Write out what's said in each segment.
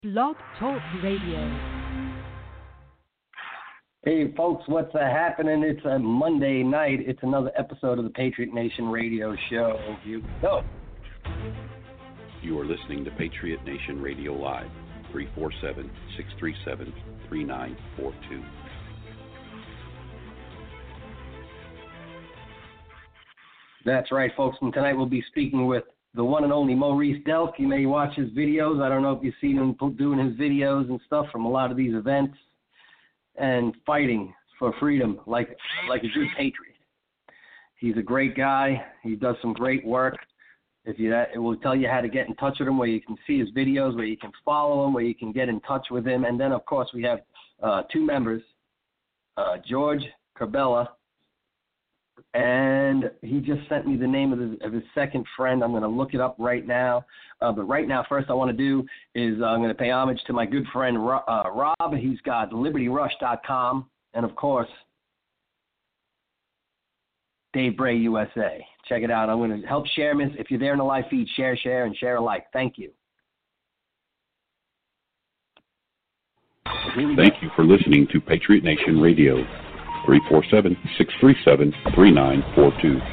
Blog Talk Radio. Hey folks, what's happening? It's a Monday night. It's another episode of the Patriot Nation Radio Show. You go. You are listening to Patriot Nation Radio Live, 347-637-3942. That's right, folks. And tonight we'll be speaking with the one and only Maurice Delk. You may watch his videos. I don't know if you've seen him doing his videos and stuff from a lot of these events and fighting for freedom like a good patriot. He's a great guy. He does some great work. It will tell you how to get in touch with him, where you can see his videos, where you can follow him, where you can get in touch with him. And then, of course, we have two members, George Corbella, and he just sent me the name of his second friend. I'm going to look it up right now. But right now, first I want to do is I'm going to pay homage to my good friend Rob. He's got LibertyRush.com, and, of course, Dave Bray USA. Check it out. I'm going to help share this. If you're there in the live feed, share, and share alike. Thank you. Thank you for listening to Patriot Nation Radio. 347-637-3942.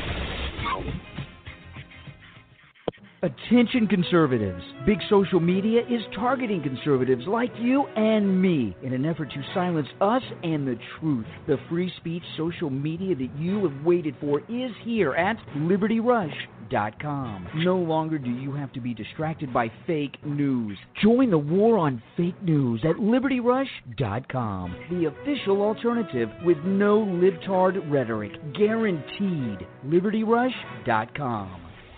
Attention conservatives. Big social media is targeting conservatives like you and me in an effort to silence us and the truth. The free speech social media that you have waited for is here at LibertyRush.com. No longer do you have to be distracted by fake news. Join the war on fake news at LibertyRush.com. The official alternative with no libtard rhetoric. Guaranteed. LibertyRush.com.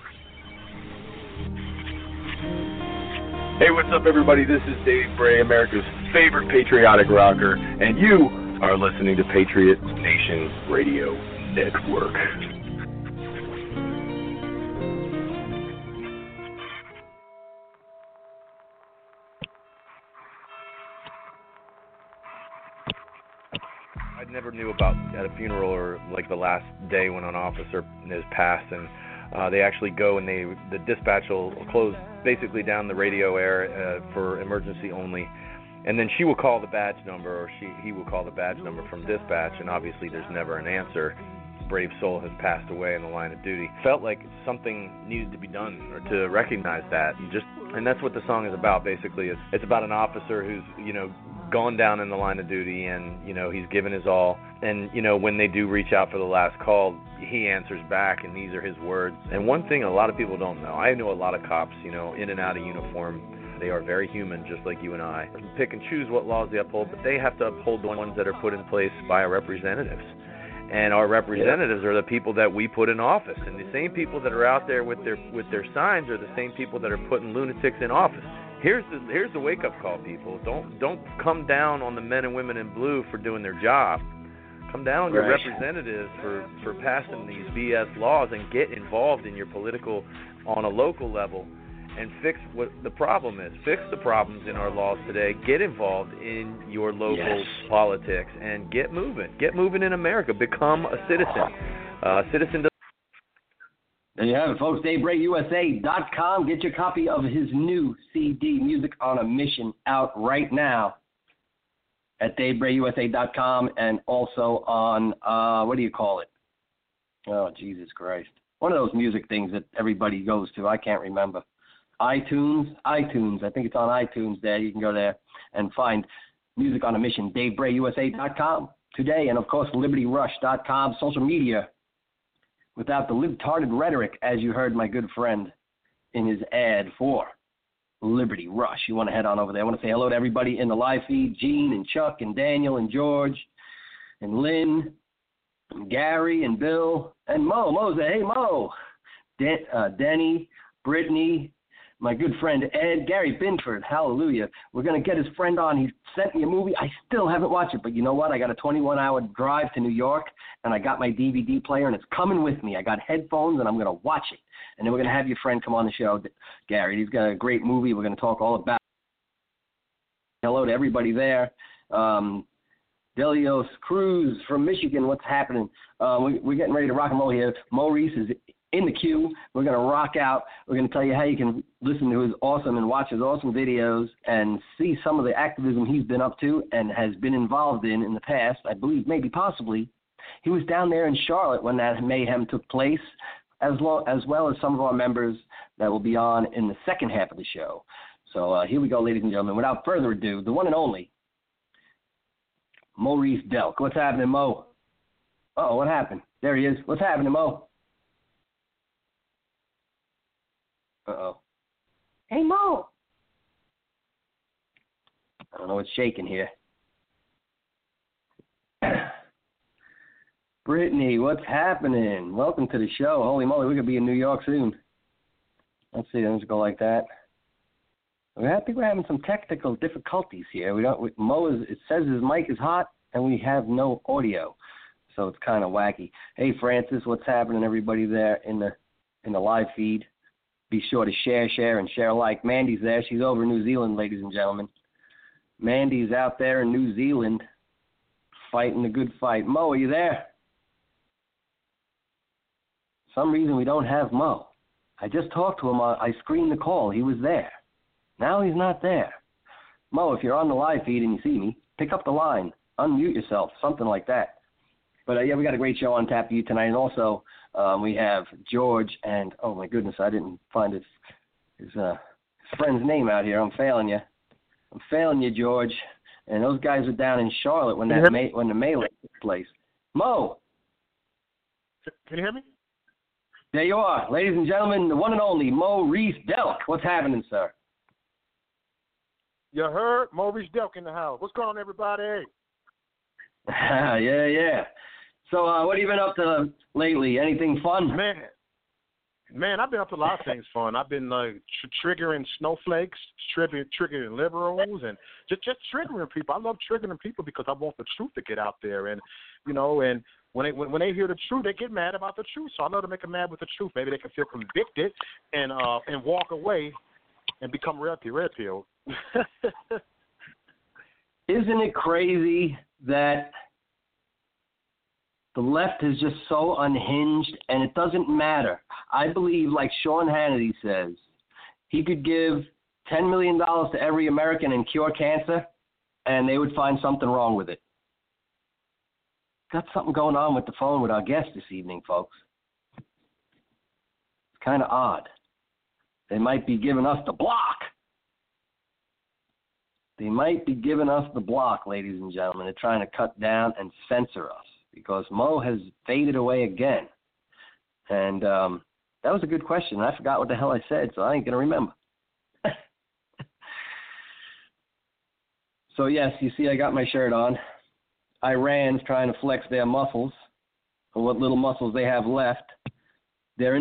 Hey, what's up, everybody? This is Dave Bray, America's favorite patriotic rocker, and you are listening to Patriot Nation Radio Network. I never knew about at a funeral or like the last day when an officer is passed, and they actually go and the dispatch will close basically down the radio air for emergency only, and then she will call the badge number, or he will call the badge number from dispatch, and obviously there's never an answer. Brave soul has passed away in the line of duty. Felt like something needed to be done or to recognize that, and that's what the song is about. Basically, it's about an officer who's gone down in the line of duty, and he's given his all, and when they do reach out for the last call, he answers back, and these are his words. And one thing a lot of people don't know, I know a lot of cops, in and out of uniform. They are very human, just like you and I. They pick and choose what laws they uphold, but they have to uphold the ones that are put in place by our representatives. And our representatives are the people that we put in office, and the same people that are out there with their signs are the same people that are putting lunatics in office. Here's the wake-up call, people. Don't come down on the men and women in blue for doing their job. Come down on your representatives for passing these BS laws, and get involved in your political on a local level and fix what the problem is. Fix the problems in our laws today. Get involved in your local politics and get moving. Get moving in America. Become a citizen. There you have it, folks. DaveBrayUSA.com. Get your copy of his new CD, Music on a Mission, out right now at DaveBrayUSA.com, and also on, what do you call it? Oh, Jesus Christ. One of those music things that everybody goes to. I can't remember. iTunes. I think it's on iTunes there. You can go there and find Music on a Mission, DaveBrayUSA.com today. And, of course, LibertyRush.com, social media. Without the libtarded rhetoric, as you heard my good friend in his ad for Liberty Rush. You want to head on over there. I want to say hello to everybody in the live feed, Gene and Chuck and Daniel and George and Lynn and Gary and Bill and Mo. Mo said, hey, Mo. Denny, Brittany, my good friend Ed, Gary Binford, hallelujah. We're going to get his friend on. He sent me a movie. I still haven't watched it, but you know what? I got a 21-hour drive to New York, and I got my DVD player, and it's coming with me. I got headphones, and I'm going to watch it. And then we're going to have your friend come on the show, Gary. He's got a great movie. We're going to talk all about it. Hello to everybody there. Delios Cruz from Michigan, what's happening? We're getting ready to rock and roll here. Maurice is in the queue. We're going to rock out. We're going to tell you how you can listen to his awesome and watch his awesome videos and see some of the activism he's been up to and has been involved in the past. I believe maybe possibly he was down there in Charlotte when that mayhem took place, as well as some of our members that will be on in the second half of the show. So here we go, ladies and gentlemen. Without further ado, the one and only Maurice Delk. What's happening, Mo? Uh-oh, what happened? There he is. What's happening, Mo? Uh-oh. Hey, Mo. I don't know what's shaking here. Brittany, what's happening? Welcome to the show. Holy moly, we could be in New York soon. Let's see, let's go like that. I think we're having some technical difficulties here. It says his mic is hot, and we have no audio, so it's kind of wacky. Hey, Francis, what's happening, everybody there in the live feed? Be sure to share, and share alike. Mandy's there. She's over in New Zealand, ladies and gentlemen. Mandy's out there in New Zealand fighting the good fight. Mo, are you there? For some reason we don't have Mo. I just talked to him. I screened the call. He was there. Now he's not there. Mo, if you're on the live feed and you see me, pick up the line. Unmute yourself, something like that. But, yeah, we got a great show on tap for you tonight. And also we have George and, oh, my goodness, I didn't find his friend's name out here. I'm failing you, George. And those guys were down in Charlotte when when the melee took place. Mo. Can you hear me? There you are. Ladies and gentlemen, the one and only Maurice Delk. What's happening, sir? You heard? Maurice Delk in the house. What's going on, everybody? Yeah. So what have you been up to lately? Anything fun? Man, I've been up to a lot of things fun. I've been triggering snowflakes, triggering liberals, and just triggering people. I love triggering people because I want the truth to get out there. And, and when they hear the truth, they get mad about the truth. So I love to make them mad with the truth. Maybe they can feel convicted and walk away and become red pill. Isn't it crazy that the left is just so unhinged, and it doesn't matter? I believe, like Sean Hannity says, he could give $10 million to every American and cure cancer, and they would find something wrong with it. Got something going on with the phone with our guest this evening, folks. It's kind of odd. They might be giving us the block. They might be giving us the block, ladies and gentlemen. They're trying to cut down and censor us because Mo has faded away again. And that was a good question. I forgot what the hell I said, so I ain't going to remember. So, yes, you see I got my shirt on. Iran's trying to flex their muscles, or what little muscles they have left. They're in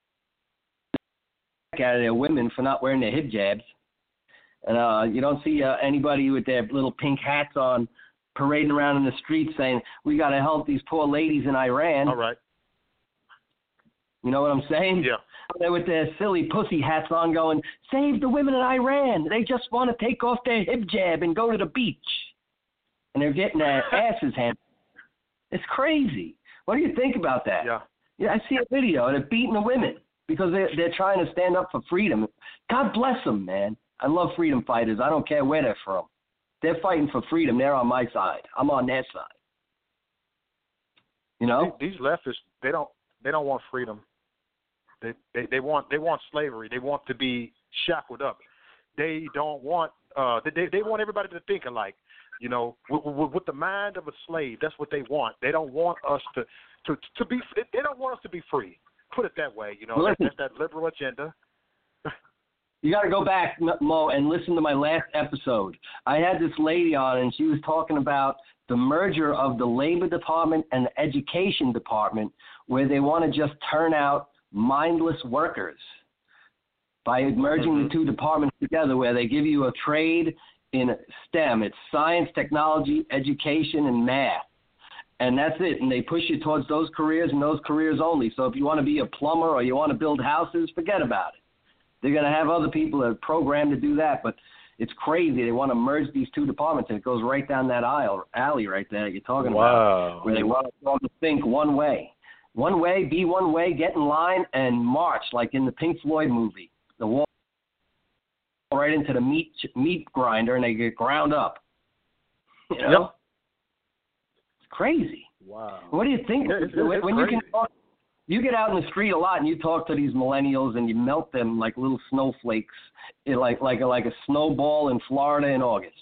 the out of their women for not wearing their hijabs. And you don't see anybody with their little pink hats on parading around in the streets saying, we got to help these poor ladies in Iran. All right. You know what I'm saying? Yeah. They're with their silly pussy hats on going, save the women in Iran. They just want to take off their hijab and go to the beach. And they're getting their asses handed. It's crazy. What do you think about that? Yeah, I see a video. They're beating the women because they're trying to stand up for freedom. God bless them, man. I love freedom fighters. I don't care where they're from. They're fighting for freedom. They're on my side. I'm on their side. You know? These leftists, they don't want freedom. They want slavery. They want to be shackled up. They don't want they want everybody to think alike. You know, with the mind of a slave, that's what they want. They don't want us to be. They don't want us to be free. Put it that way. You know, well, that's that liberal agenda. You got to go back, Mo, and listen to my last episode. I had this lady on, and she was talking about the merger of the Labor Department and the Education Department, where they want to just turn out mindless workers by merging the two departments together, where they give you a trade in STEM. It's science, technology, education, and math. And that's it. And they push you towards those careers and those careers only. So if you want to be a plumber or you want to build houses, forget about it. They're going to have other people that are programmed to do that. But it's crazy. They want to merge these two departments, and it goes right down that alley right there that you're talking about, where they want to think one way. one way, be one way, get in line, and march like in the Pink Floyd movie. The wall right into the meat grinder, and they get ground up. You know? Yep. It's crazy. Wow. What do you think? It's when crazy. you get out in the street a lot and you talk to these millennials and you melt them like little snowflakes, like a snowball in Florida in August.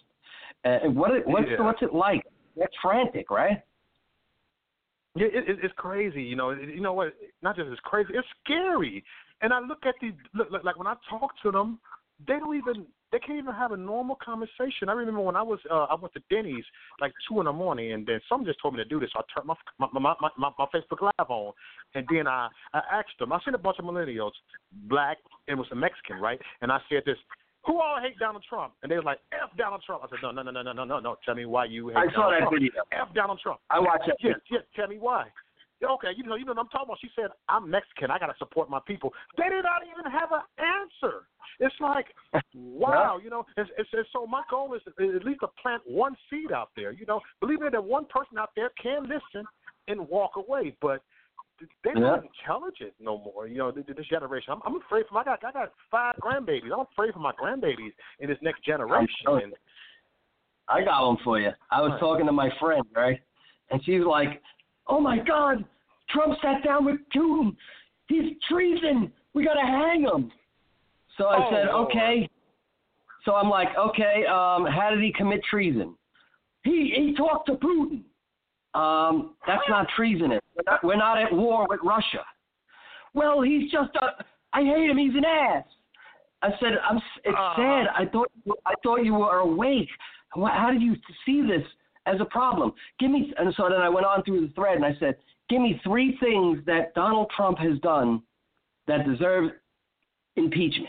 What's it like? That's frantic, right? Yeah, it's crazy. You know what? Not just it's crazy, it's scary. And I look at these, like when I talk to them, they can't even have a normal conversation. I remember when I went to Denny's like 2 a.m, and then someone just told me to do this. So I turned my Facebook Live on, and then I asked them. I seen a bunch of millennials, black, and it was a Mexican, right? And I said this: who all hate Donald Trump? And they was like, F Donald Trump. I said, no. Tell me why you hate Donald Trump. I saw that video. F Donald Trump. I watched that. Yes, tell me why. Okay, you know what I'm talking about. She said, I'm Mexican. I got to support my people. They did not even have an answer. It's like, wow, it's so my goal is at least to plant one seed out there. Believe me, that one person out there can listen and walk away, but they're not intelligent no more. This generation. I'm afraid for I got 5 grandbabies. I'm afraid for my grandbabies in this next generation. I got one for you. I was talking to my friend, right, and she's like, "Oh my God, Trump sat down with Putin. He's treason. We got to hang him." So I said, okay. So I'm like, okay, how did he commit treason? He talked to Putin. That's not treasonous. We're not at war with Russia. Well, he's just I hate him. He's an ass. I said, it's sad. I thought you were awake. How did you see this as a problem? And so then I went on through the thread and I said, give me 3 things that Donald Trump has done that deserve impeachment.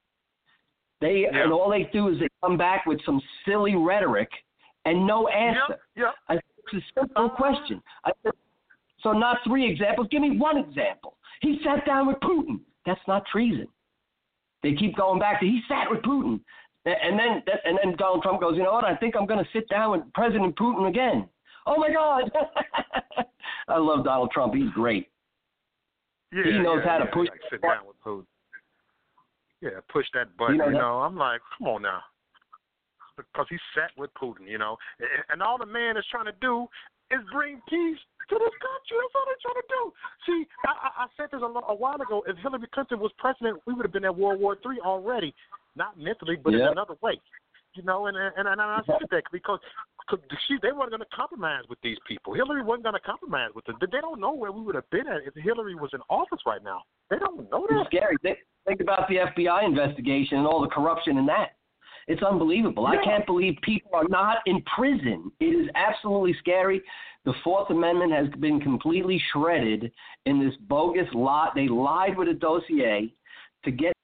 And all they do is they come back with some silly rhetoric and no answer. I said, it's a simple question. I said, so not 3 examples. Give me 1 example. He sat down with Putin. That's not treason. They keep going back to he sat with Putin. And then Donald Trump goes, you know what? I think I'm going to sit down with President Putin again. Oh, my God. I love Donald Trump. He's great. Yeah, he knows how to push. Like sit down with Putin. Yeah, push that button. I'm like, come on now. Because he sat with Putin, And all the man is trying to do is bring peace to this country. That's all they're trying to do. See, I said this a while ago. If Hillary Clinton was president, we would have been at World War III already. Not mentally, but in another way. And I said that because they weren't going to compromise with these people. Hillary wasn't going to compromise with them. They don't know where we would have been at if Hillary was in office right now. They don't know that. It's scary. Think about the FBI investigation and all the corruption in that. It's unbelievable. Yeah. I can't believe people are not in prison. It is absolutely scary. The 4th Amendment has been completely shredded in this bogus lot. They lied with a dossier to get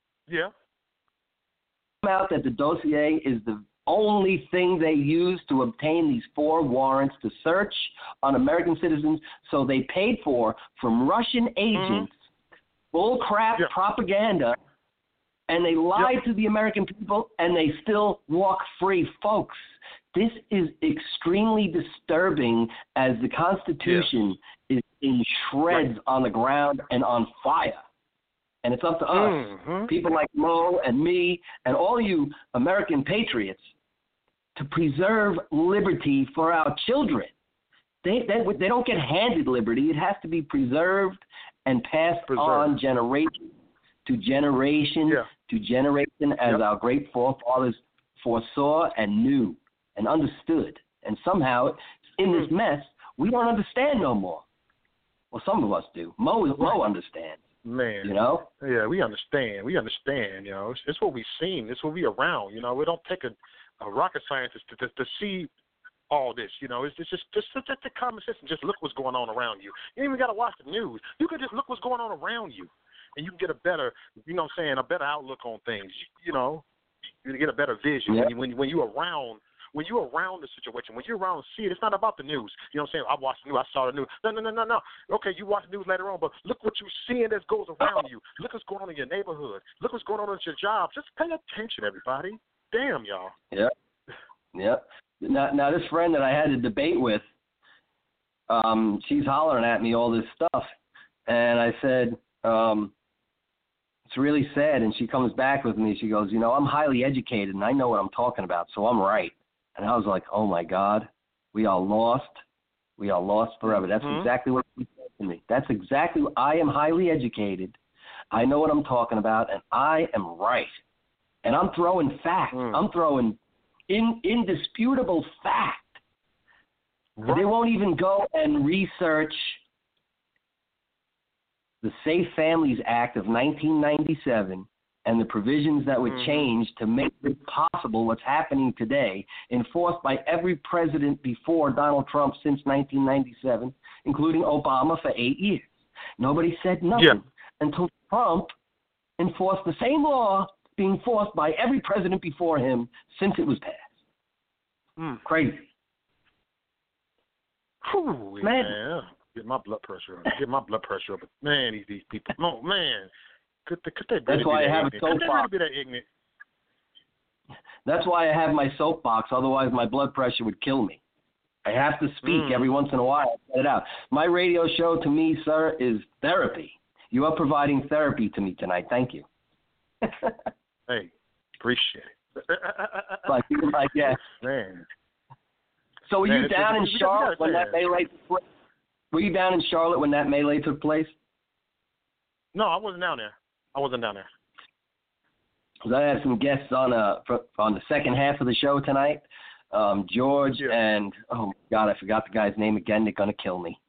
out that the dossier is the only thing they use to obtain these 4 warrants to search on American citizens. So they paid from Russian agents, bull crap propaganda, and they lied to the American people, and they still walk free. Folks, this is extremely disturbing as the Constitution is in shreds on the ground and on fire. And it's up to us, people like Mo and me and all you American patriots, to preserve liberty for our children. They don't get handed liberty. It has to be preserved and passed on generation to generation to generation as our great forefathers foresaw and knew and understood. And somehow, in this mess, we don't understand no more. Well, some of us do. Mo understands. Man, Yeah, we understand. It's what we've seen. It's what we around. We don't take a rocket scientist to see all this. It's just the common sense. And just look what's going on around you. You ain't even got to watch the news. You can just look what's going on around you, and you can get a better, a better outlook on things. You get a better vision when you're around. When you're around the situation, when you're around see it, it's not about the news. You know what I'm saying? I watched the news, I saw the news. No. Okay, you watch the news later on, but look what you're seeing that goes around you. Look what's going on in your neighborhood. Look what's going on at your job. Just pay attention, everybody. Damn, y'all. Yeah. Now this friend that I had to debate with, she's hollering at me all this stuff. And I said, it's really sad. And she comes back with me. She goes, I'm highly educated and I know what I'm talking about, so I'm right. And I was like, oh, my God, we are lost. We are lost forever. That's exactly what she said to me. That's exactly what I am highly educated. I know what I'm talking about, and I am right. And I'm throwing facts. I'm throwing indisputable fact. Right. They won't even go and research the Safe Families Act of 1997 and the provisions that were changed to make it possible what's happening today, enforced by every president before Donald Trump since 1997, including Obama for 8 years. Nobody said nothing until Trump enforced the same law being enforced by every president before him since it was passed. Crazy. Whew, man. Get my blood pressure up. Man, these people. No, man. Could they That's why I have a soapbox. That's why I have my soapbox. Otherwise, my blood pressure would kill me. I have to speak every once in a while. Get it out. My radio show, to me, sir, is therapy. You are providing therapy to me tonight. Thank you. Hey, appreciate it. Like, yeah. Man. So were you down in Charlotte when that melee? Were you down in Charlotte when that melee took place? No, I wasn't down there. Because I had some guests on the second half of the show tonight. George and, oh, God, I forgot the guy's name again. They're going to kill me.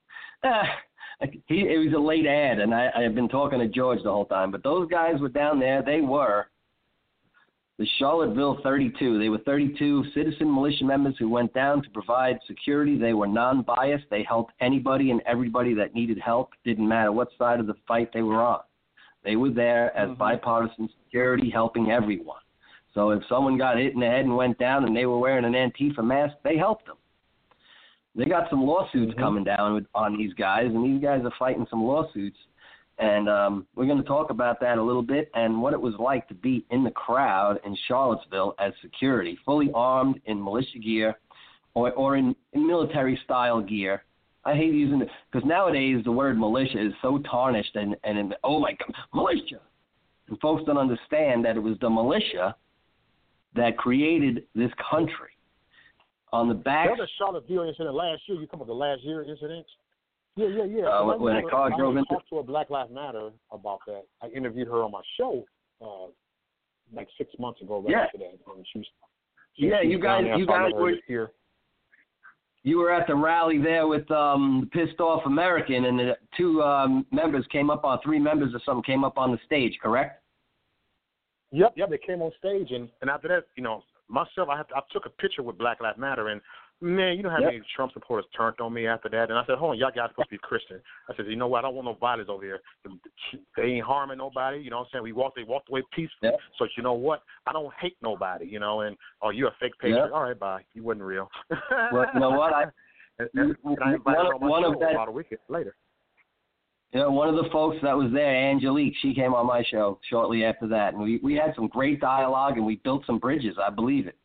It was a late ad, and I had been talking to George the whole time. But those guys were down there. They were the Charlottesville 32. They were 32 citizen militia members who went down to provide security. They were non-biased. They helped anybody and everybody that needed help. Didn't matter what side of the fight they were on. They were there as bipartisan security, helping everyone. So if someone got hit in the head and went down and they were wearing an Antifa mask, they helped them. They got some lawsuits coming down on these guys, and these guys are fighting some lawsuits. And we're going to talk about that a little bit and what it was like to be in the crowd in Charlottesville as security, fully armed in militia gear or in military-style gear. I hate using it because nowadays the word militia is so tarnished and oh, my God, militia. And folks don't understand that it was the militia that created this country. On the back. The Charlottesville incident last year, you come up with the last year incident? Yeah. When a car drove into. I talked to a Black Lives Matter about that. I interviewed her on my show like 6 months ago after that. And you guys were here. You were at the rally there with Pissed Off American, and the two members came up on, 3 members or something came up on the stage, correct? Yep, they came on stage, and after that, myself, I took a picture with Black Lives Matter, and man, you know how many Trump supporters turned on me after that? And I said, hold on, y'all guys supposed to be Christian. I said, you know what? I don't want no violence over here. They ain't harming nobody. You know what I'm saying? They walked away peacefully. Yep. So you know what? I don't hate nobody. And you're a fake patriot. Yep. All right, bye. You wasn't real. Well, you know what? I invited her on my show about a week later. One of the folks that was there, Angelique, she came on my show shortly after that, and we had some great dialogue, and we built some bridges. I believe it.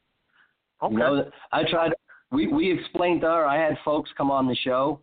Okay. I tried. We explained to her. I had folks come on the show,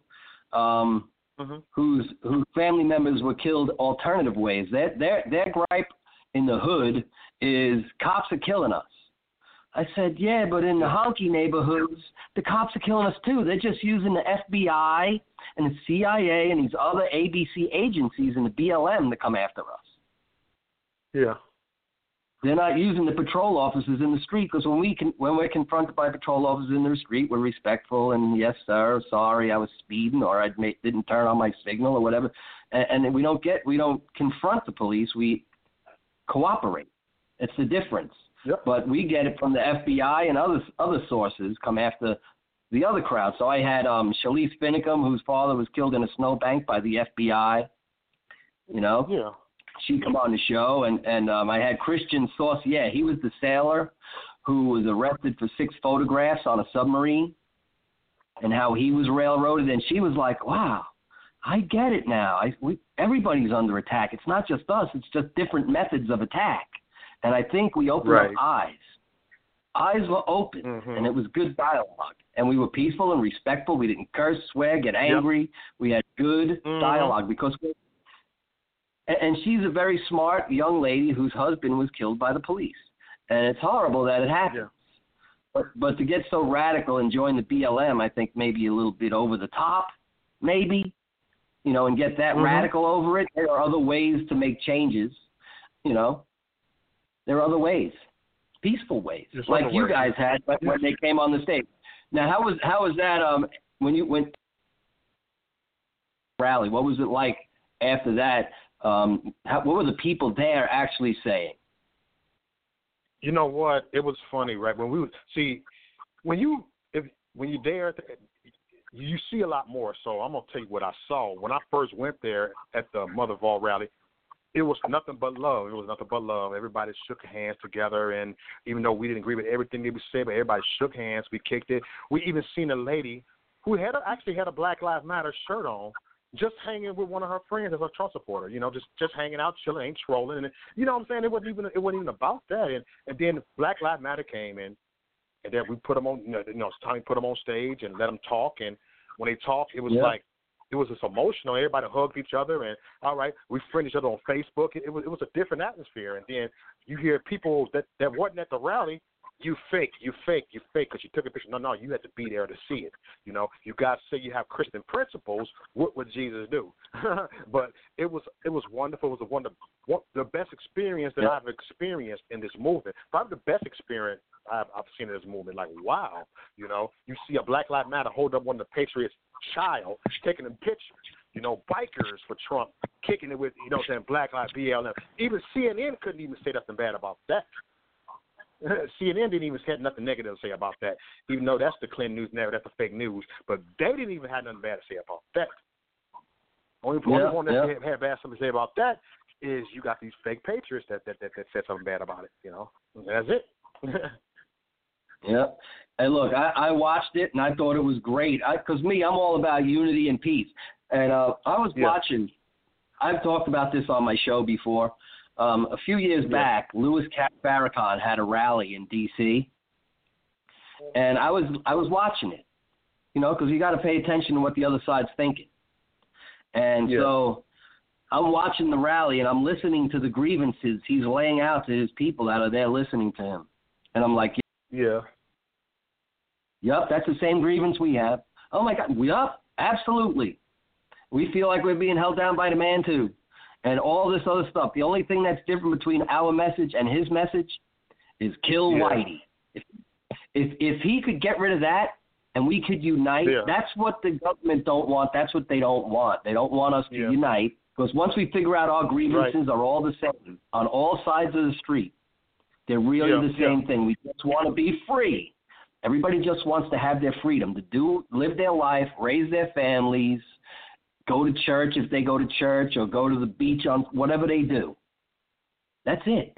whose family members were killed alternative ways. Their gripe in the hood is cops are killing us. I said, yeah, but in the honky neighborhoods, the cops are killing us too. They're just using the FBI and the CIA and these other ABC agencies and the BLM to come after us. Yeah. They're not using the patrol officers in the street because when we're confronted by patrol officers in the street, we're respectful and yes, sir, sorry, I was speeding or I didn't turn on my signal or whatever. And we don't confront the police. We cooperate. It's the difference. Yep. But we get it from the FBI and other sources come after the other crowd. So I had Shalise Finicum, whose father was killed in a snowbank by the FBI. Yeah. She come on the show, and I had Christian Saucier. He was the sailor who was arrested for 6 photographs on a submarine and how he was railroaded. And she was like, wow, I get it now. Everybody's under attack. It's not just us. It's just different methods of attack. And I think we opened our eyes. eyes were open, and it was good dialogue. And we were peaceful and respectful. We didn't curse, swear, get angry. Yep. We had good dialogue because and she's a very smart young lady whose husband was killed by the police. And it's horrible that it happened. Yeah. But to get so radical and join the BLM, I think maybe a little bit over the top, maybe, you know, and get that radical over it. There are other ways to make changes, you know. There are other ways, peaceful ways, like you guys had when they came on the stage. Now, how was that when you went rally? What was it like after that? What were the people there actually saying? You know what? It was funny, right? When you're there, you see a lot more. So I'm gonna tell you what I saw when I first went there at the Mother of All rally. It was nothing but love. It was nothing but love. Everybody shook hands together, and even though we didn't agree with everything they would say, but everybody shook hands. We kicked it. We even seen a lady who actually had a Black Lives Matter shirt on, just hanging with one of her friends as a Trump supporter. You know, just hanging out, chilling, ain't trolling. And you know what I'm saying? It wasn't even about that. And then Black Lives Matter came in, and then we put them on. It's time to put them on stage and let them talk. And when they talk, it was like. It was just emotional. Everybody hugged each other, and all right, we friend each other on Facebook. It was a different atmosphere. And then you hear people that wasn't at the rally. You fake, because you took a picture. No, you had to be there to see it. You know, you guys say you have Christian principles. What would Jesus do? But it was wonderful. It was the best experience that I've experienced in this movement. Probably the best experience I've seen in this movement. Like, wow, you know, you see a Black Lives Matter hold up one of the Patriots' child, taking a picture. You know, bikers for Trump, kicking it with, you know, saying Black Lives BLM. Even CNN couldn't even say nothing bad about that. CNN didn't even have nothing negative to say about that, even though that's the Clinton news narrative, that's the fake news. But they didn't even have nothing bad to say about that. Only one that had bad something to say about that is you got these fake patriots that said something bad about it. You know, and that's it. Yeah. And look, I watched it and I thought it was great. Because I'm all about unity and peace. And I was watching. I've talked about this on my show before. A few years back, Louis Farrakhan had a rally in D.C. and I was watching it, you know, because you got to pay attention to what the other side's thinking. And so I'm watching the rally and I'm listening to the grievances he's laying out to his people that are there listening to him. And I'm like, yep, that's the same grievance we have. Oh, my God, yep, absolutely. We feel like we're being held down by the man, too. And all this other stuff. The only thing that's different between our message and his message is kill Whitey. If he could get rid of that and we could unite, that's what the government don't want. That's what they don't want. They don't want us to unite because once we figure out our grievances are all the same on all sides of the street, they're really the same thing. We just want to be free. Everybody just wants to have their freedom to live their life, raise their families, go to church if they go to church, or go to the beach on whatever they do. That's it.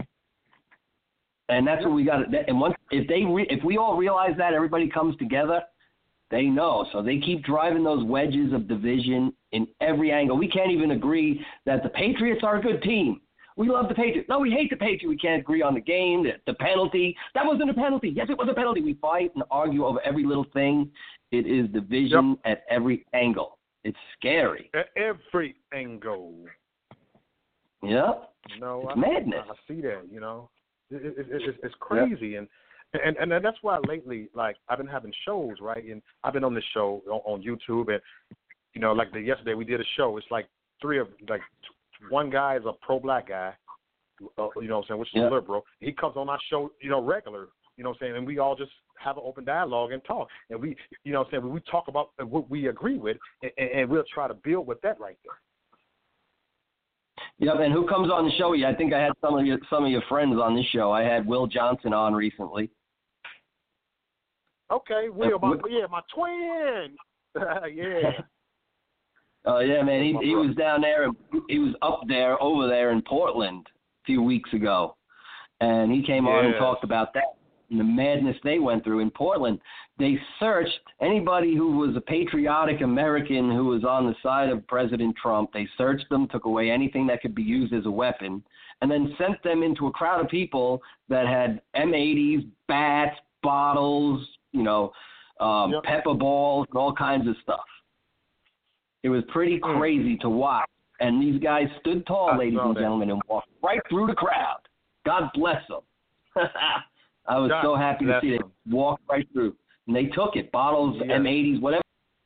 And that's what we got. And once if we all realize that, everybody comes together, they know. So they keep driving those wedges of division in every angle. We can't even agree that the Patriots are a good team. We love the Patriots. No, we hate the Patriots. We can't agree on the game, the penalty. That wasn't a penalty. Yes, it was a penalty. We fight and argue over every little thing. It is division at every angle. It's scary. At every angle. Yep. No, it's madness. I see that, you know. It's crazy. And that's why lately, like, I've been having shows, right? And I've been on this show on YouTube. And, you know, like yesterday we did a show. It's like one guy is a pro-black guy, you know what I'm saying, which is a liberal. He comes on our show, you know, regular. You know what I'm saying? And we all just have an open dialogue and talk. And we, you know what I'm saying, we talk about what we agree with, and we'll try to build with that right there. Yep, and who comes on the show? I think I had some of your friends on this show. I had Will Johnson on recently. Okay, Will, my twin. Yeah. Oh, yeah, man. He was down there. He was over there in Portland a few weeks ago. And he came on and talked about that. And the madness they went through in Portland. They searched anybody who was a patriotic American who was on the side of President Trump. They searched them, took away anything that could be used as a weapon, and then sent them into a crowd of people that had M80s, bats, bottles, pepper balls, and all kinds of stuff. It was pretty crazy to watch. And these guys stood tall, ladies and gentlemen, and walked right through the crowd. God bless them. I was so happy to see them walk right through. And they took it, bottles, M80s, whatever.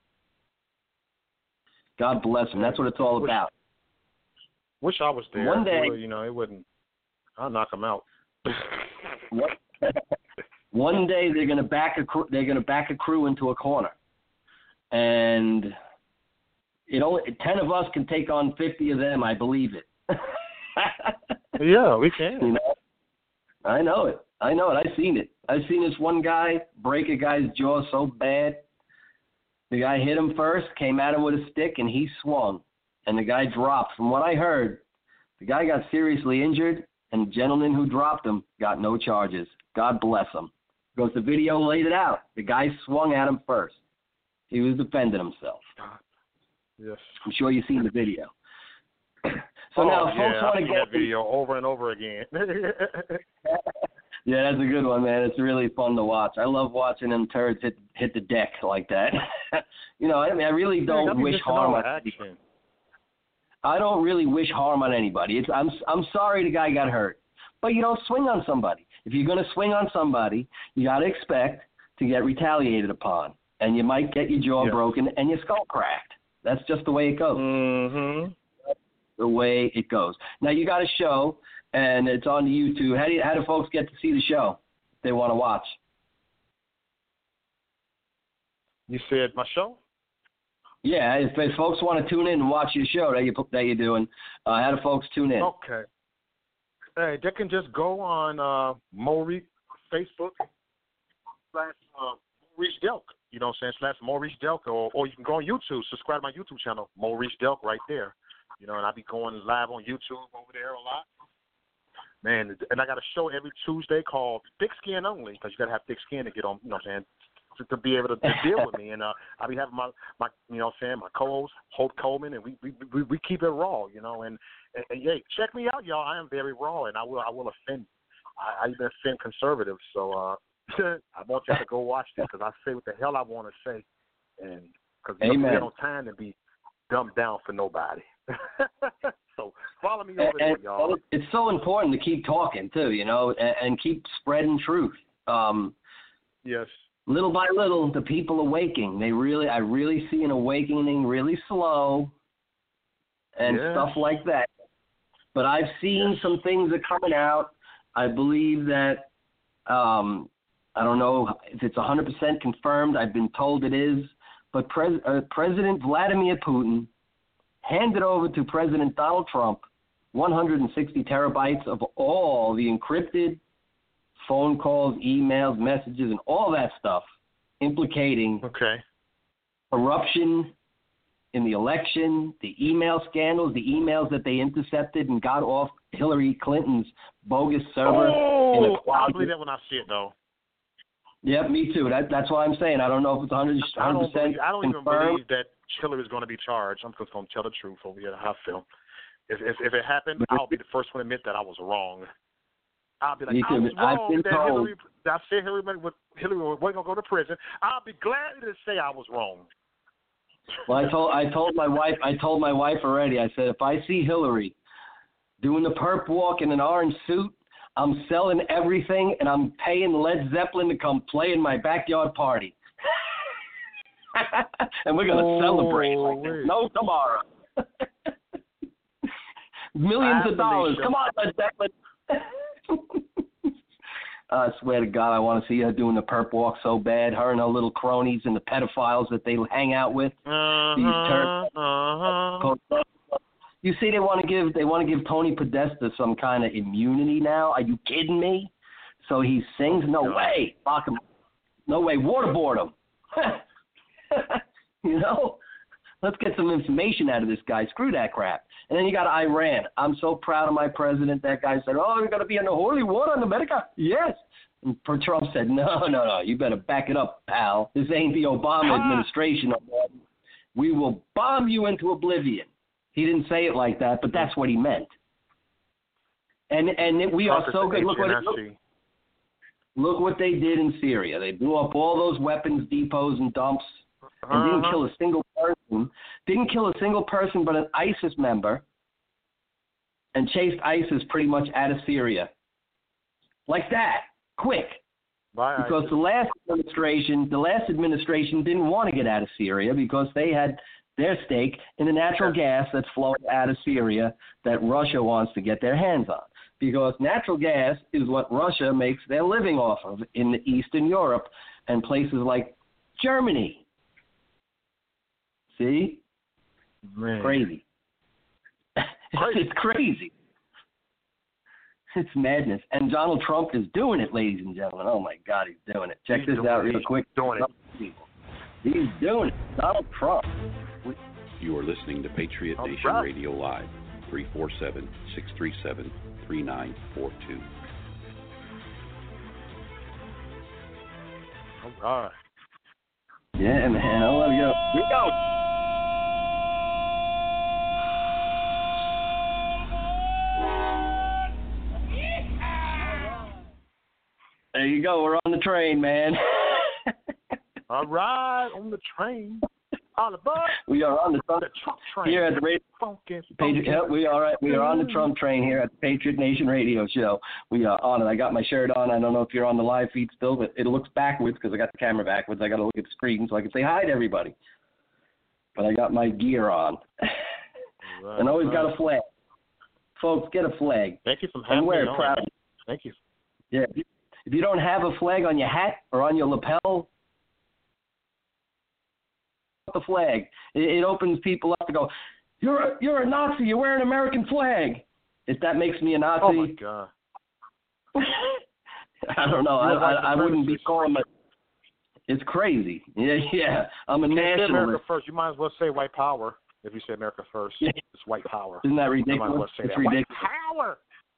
God bless them. That's what it's all about. Wish I was there. One day, it wouldn't. I'll knock them out. One day they're going to back a crew into a corner, and 10 of us can take on 50 of them. I believe it. Yeah, we can. I know it. I've seen it. I've seen this one guy break a guy's jaw so bad. The guy hit him first, came at him with a stick, and he swung. And the guy dropped. From what I heard, the guy got seriously injured, and the gentleman who dropped him got no charges. God bless him. Because the video laid it out. The guy swung at him first. He was defending himself. Yes. I'm sure you've seen the video. So now, folks want to get that video over and over again. Yeah, that's a good one, man. It's really fun to watch. I love watching them turds hit the deck like that. I really don't wish harm on anybody. I don't really wish harm on anybody. I'm sorry the guy got hurt, but you don't swing on somebody. If you're going to swing on somebody, you got to expect to get retaliated upon, and you might get your jaw broken and your skull cracked. That's just the way it goes. Mm-hmm. That's the way it goes. Now, you got a show, and it's on YouTube. How do folks get to see the show if they want to watch? You said my show? Yeah, if folks want to tune in and watch your show that you're doing, how do folks tune in? Okay. Hey, they can just go on Maurice Facebook / Maurice Delk. You know what I'm saying? / Maurice Delk, or you can go on YouTube. Subscribe to my YouTube channel, Maurice Delk, right there. And I be going live on YouTube over there a lot. Man, and I got a show every Tuesday called Thick Skin Only, because you got to have thick skin to get on, what I'm saying, to be able to deal with me. And I'll be having my my co-host, Holt Coleman, and we keep it raw, and yeah, check me out, y'all. I am very raw, and I will offend. I even offend conservatives, so I want y'all to go watch this, because I say what the hell I want to say, and because we don't have no time to be dumbed down for nobody. So follow me over there, y'all. It's so important to keep talking too, and keep spreading truth. Yes. Little by little, the people awaking. I really see an awakening, really slow, and stuff like that. But I've seen some things that are coming out. I believe that I don't know if it's 100% confirmed. I've been told it is. But President Vladimir Putin handed over to President Donald Trump 160 terabytes of all the encrypted phone calls, emails, messages, and all that stuff implicating corruption in the election, the email scandals, the emails that they intercepted and got off Hillary Clinton's bogus server. I'll believe that when I see it, though. Yeah, me too. That's what I'm saying. I don't know if it's 100% I don't even confirmed. believe that Hillary is going to be charged. I'm just going to tell the truth over here, how I feel. If it happened, I'll be the first one to admit that I was wrong. I'll be like, I was wrong that Hillary wasn't going to go to prison. I'll be glad to say I was wrong. Well, I told my wife already. I said, if I see Hillary doing the perp walk in an orange suit, I'm selling everything, and I'm paying Led Zeppelin to come play in my backyard party. And we're going to celebrate like there's no tomorrow. Millions of dollars. Come on, Led Zeppelin. I swear to God, I want to see her doing the perp walk so bad. Her and her little cronies and the pedophiles that they hang out with. You see, they want to give Tony Podesta some kind of immunity now. Are you kidding me? So he sings. No way. Lock him. No way. Waterboard him. Let's get some information out of this guy. Screw that crap. And then you got Iran. I'm so proud of my president. That guy said, we're going to be in the holy war in America. Yes. And Trump said, no. You better back it up, pal. This ain't the Obama administration. We will bomb you into oblivion. He didn't say it like that, but that's what he meant. And we are so good. Look what Look what they did in Syria. They blew up all those weapons depots and dumps and didn't kill a single person. Didn't kill a single person but an ISIS member, and chased ISIS pretty much out of Syria. Like that. Quick. Because the last administration didn't want to get out of Syria because they had their stake in the natural gas that's flowing out of Syria that Russia wants to get their hands on. Because natural gas is what Russia makes their living off of in Eastern Europe and places like Germany. See? Man. Crazy. It's crazy. It's madness. And Donald Trump is doing it, ladies and gentlemen. Oh, my God, he's doing it. Check this out real quick. He's doing it. Donald Trump. You are listening to Patriot Nation Radio Live, 347-637-3942. All right. Yeah, man. I love you. We go. There you go. We're on the train, man. All right, on the train. On the bus. We are on the Trump train. Here at the radio. We are on the Trump train here at the Patriot Nation Radio Show. We are on it. I got my shirt on. I don't know if you're on the live feed still, but it looks backwards because I got the camera backwards. I got to look at the screen so I can say hi to everybody. But I got my gear on. Right, and always got a flag. Folks, get a flag. Thank you for having me on. Proudly. Thank you. Yeah. If you don't have a flag on your hat or on your lapel, the flag. It opens people up to go, you're a Nazi, you're wearing an American flag. If that makes me a Nazi. Oh, my God. I don't know. I wouldn't be calling my... It's crazy. Yeah. I'm a nationalist. America first. You might as well say white power if you say America first. Yeah. It's white power. Isn't that ridiculous? You might as well say it's that. Ridiculous. White power.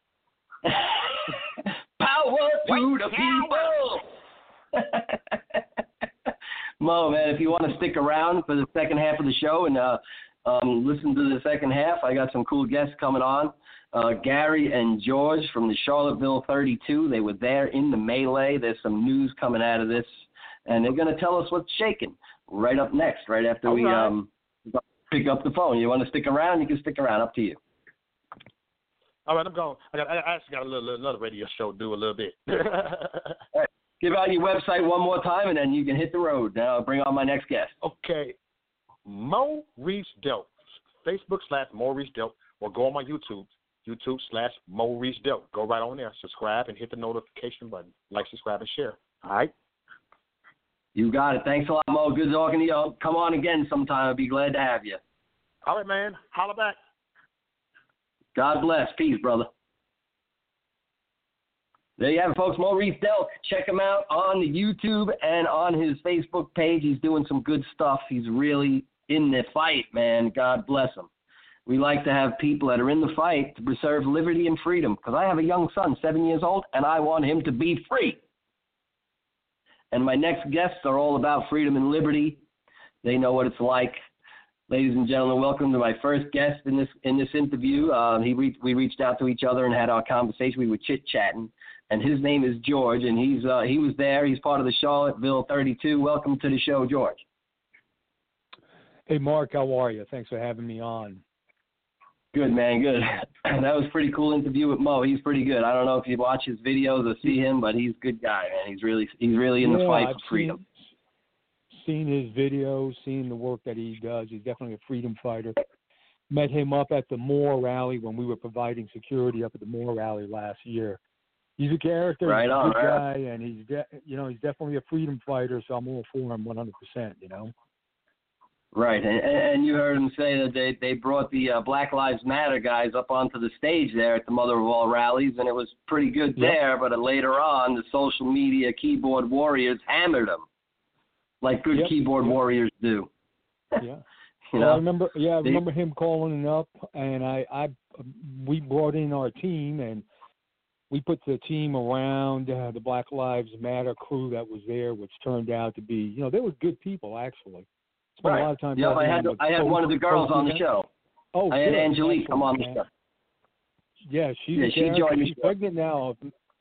Power to the people. Mo, man, if you want to stick around for the second half of the show and listen to the second half, I got some cool guests coming on. Gary and George from the Charlottesville 32. They were there in the melee. There's some news coming out of this, and they're going to tell us what's shaking right up next, right after we pick up the phone. You want to stick around? You can stick around. Up to you. All right, I'm going. I actually got another radio show to do a little bit. All right. Give out your website one more time, and then you can hit the road. Now I'll bring on my next guest. Okay. Maurice Delp. Facebook /Maurice Delp, or go on my YouTube /Maurice Delp. Go right on there. Subscribe and hit the notification button. Like, subscribe, and share. All right? You got it. Thanks a lot, Mo. Good talking to you. Come on again sometime. I'll be glad to have you. All right, man. Holla back. God bless. Peace, brother. There you have it, folks. Maurice Delp. Check him out on YouTube and on his Facebook page. He's doing some good stuff. He's really in the fight, man. God bless him. We like to have people that are in the fight to preserve liberty and freedom, because I have a young son, 7 years old, and I want him to be free. And my next guests are all about freedom and liberty. They know what it's like. Ladies and gentlemen, welcome to my first guest in this interview. We reached out to each other and had our conversation. We were chit-chatting. And his name is George, and he was there. He's part of the Charlottesville 32. Welcome to the show, George. Hey, Mark, how are you? Thanks for having me on. Good, man, good. That was a pretty cool interview with Mo. He's pretty good. I don't know if you watch his videos or see him, but he's a good guy, man. He's really in the fight for freedom. Seen his videos, seen the work that he does. He's definitely a freedom fighter. Met him up at the Moore rally when we were providing security up at the Moore rally last year. He's a character, right, he's a good right. guy, and he's definitely a freedom fighter, so I'm all for him 100%, you know. Right, and you heard him say that they brought the Black Lives Matter guys up onto the stage there at the Mother of All rallies, and it was pretty good there, but later on, the social media keyboard warriors hammered them, like good keyboard warriors do. Yeah. You know? I remember him calling up, and we brought in our team, and we put the team around the Black Lives Matter crew that was there, which turned out to be, they were good people, actually. Spent a lot of time. Yeah, I had one of the girls on the show. I had Angelique come on the show. Yeah, she's joined me. She's pregnant now.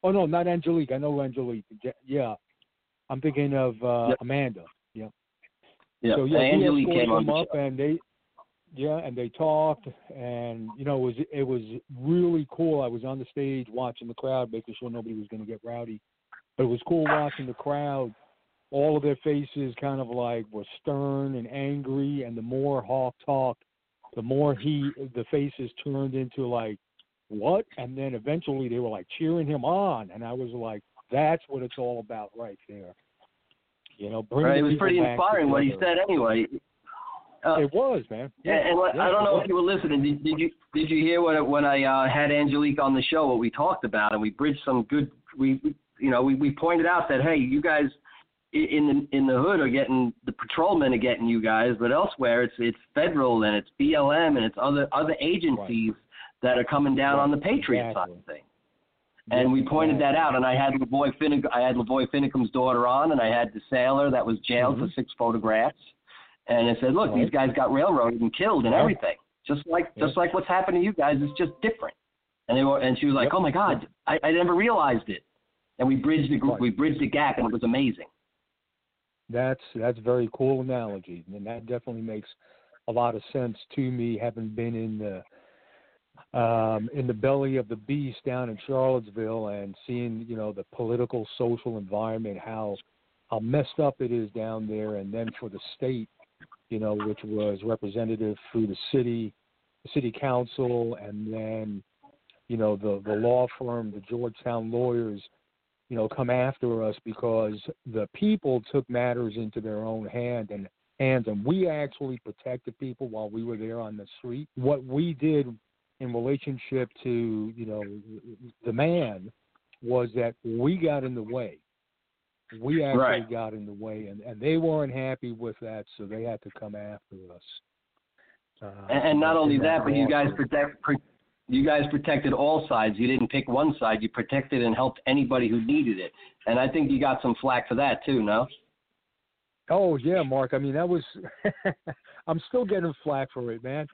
Oh no, not Angelique. I know Angelique. Yeah, I'm thinking of Amanda. Yeah. Yeah. So yeah, Angelique we came on escorted them the up, show. and they talked, and it was really cool. I was on the stage watching the crowd, making sure nobody was going to get rowdy, but it was cool watching the crowd. All of their faces kind of like were stern and angry, and the more Hawk talked, the more the faces turned into like, what? And then eventually they were like cheering him on, and I was like, that's what it's all about right there. Bringing It was pretty people back inspiring what he together. said anyway. It was, man. Yeah, and I don't know if you were listening. Did you hear when I had Angelique on the show? What we talked about, and we bridged some good. We pointed out that, hey, you guys in the hood are getting, the patrolmen are getting you guys, but elsewhere it's federal and it's BLM and it's other agencies that are coming down on the Patriot side of things. And we pointed that out, and I had Lavoy Finicum's daughter on, and I had the sailor that was jailed for 6 photographs. And I said, look, these guys got railroaded and killed and everything. Just like what's happened to you guys is just different. And she was like, oh my God, I never realized it. And we bridged the gap, and it was amazing. That's a very cool analogy, and that definitely makes a lot of sense to me, having been in the belly of the beast down in Charlottesville and seeing, the political, social environment, how messed up it is down there, and then for the state, which was representative through the city council, and then, the law firm, the Georgetown lawyers, come after us because the people took matters into their own hands, and we actually protected people while we were there on the street. What we did in relationship to, the man was that we got in the way. We actually got in the way, and they weren't happy with that, so they had to come after us. And not only that, but you guys protected all sides. You didn't pick one side. You protected and helped anybody who needed it. And I think you got some flack for that too, no? Oh yeah, Mark. I mean, that was. I'm still getting flack for it, man.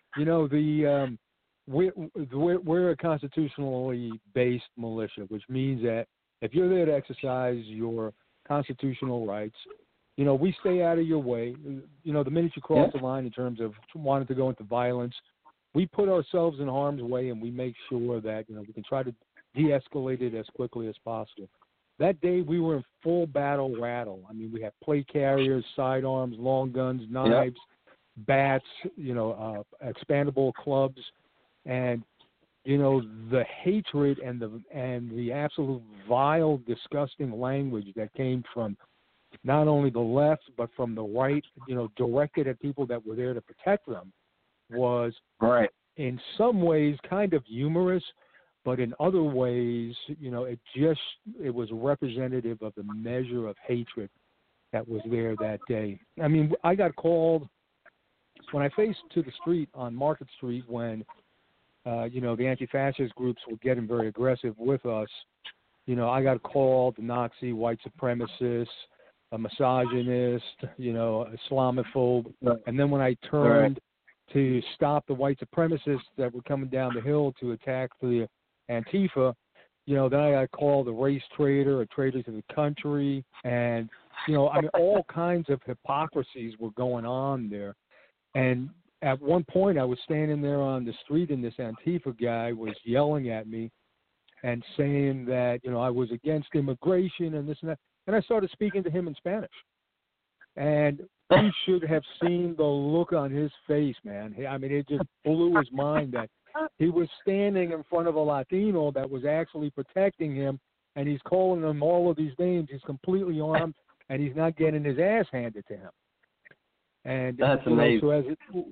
We're a constitutionally based militia, which means that if you're there to exercise your constitutional rights, we stay out of your way. The minute you cross the line in terms of wanting to go into violence, we put ourselves in harm's way, and we make sure that, we can try to de-escalate it as quickly as possible. That day, we were in full battle rattle. I mean, we had plate carriers, sidearms, long guns, knives, bats, expandable clubs, and the hatred and the absolute vile, disgusting language that came from not only the left but from the right, directed at people that were there to protect them, was in some ways kind of humorous, but in other ways, it was representative of the measure of hatred that was there that day. I mean, I got called when I faced to the street on Market Street when the anti-fascist groups were getting very aggressive with us. I got called a Nazi, white supremacist, a misogynist, a Islamophobe. And then when I turned to stop the white supremacists that were coming down the hill to attack the Antifa, then I got called a race traitor, a traitor to the country. And, all kinds of hypocrisies were going on there. And at one point, I was standing there on the street, and this Antifa guy was yelling at me and saying that, I was against immigration and this and that. And I started speaking to him in Spanish. And he should have seen the look on his face, man. I mean, it just blew his mind that he was standing in front of a Latino that was actually protecting him, and he's calling him all of these names. He's completely armed, and he's not getting his ass handed to him. And that's amazing.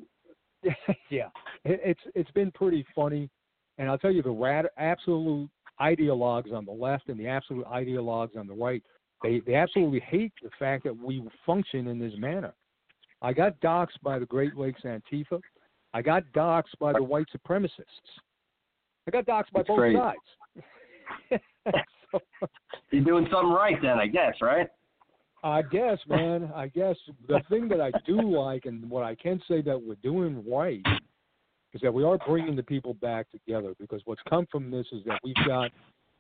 It's been pretty funny, and I'll tell you, the absolute ideologues on the left and the absolute ideologues on the right, they absolutely hate the fact that we function in this manner. I got doxxed by the Great Lakes Antifa. I got doxxed by the white supremacists. I got doxxed by both sides. So, you're doing something right then, I guess, right? I guess, man. I guess the thing that I do like, and what I can say that we're doing right, is that we are bringing the people back together, because what's come from this is that we've got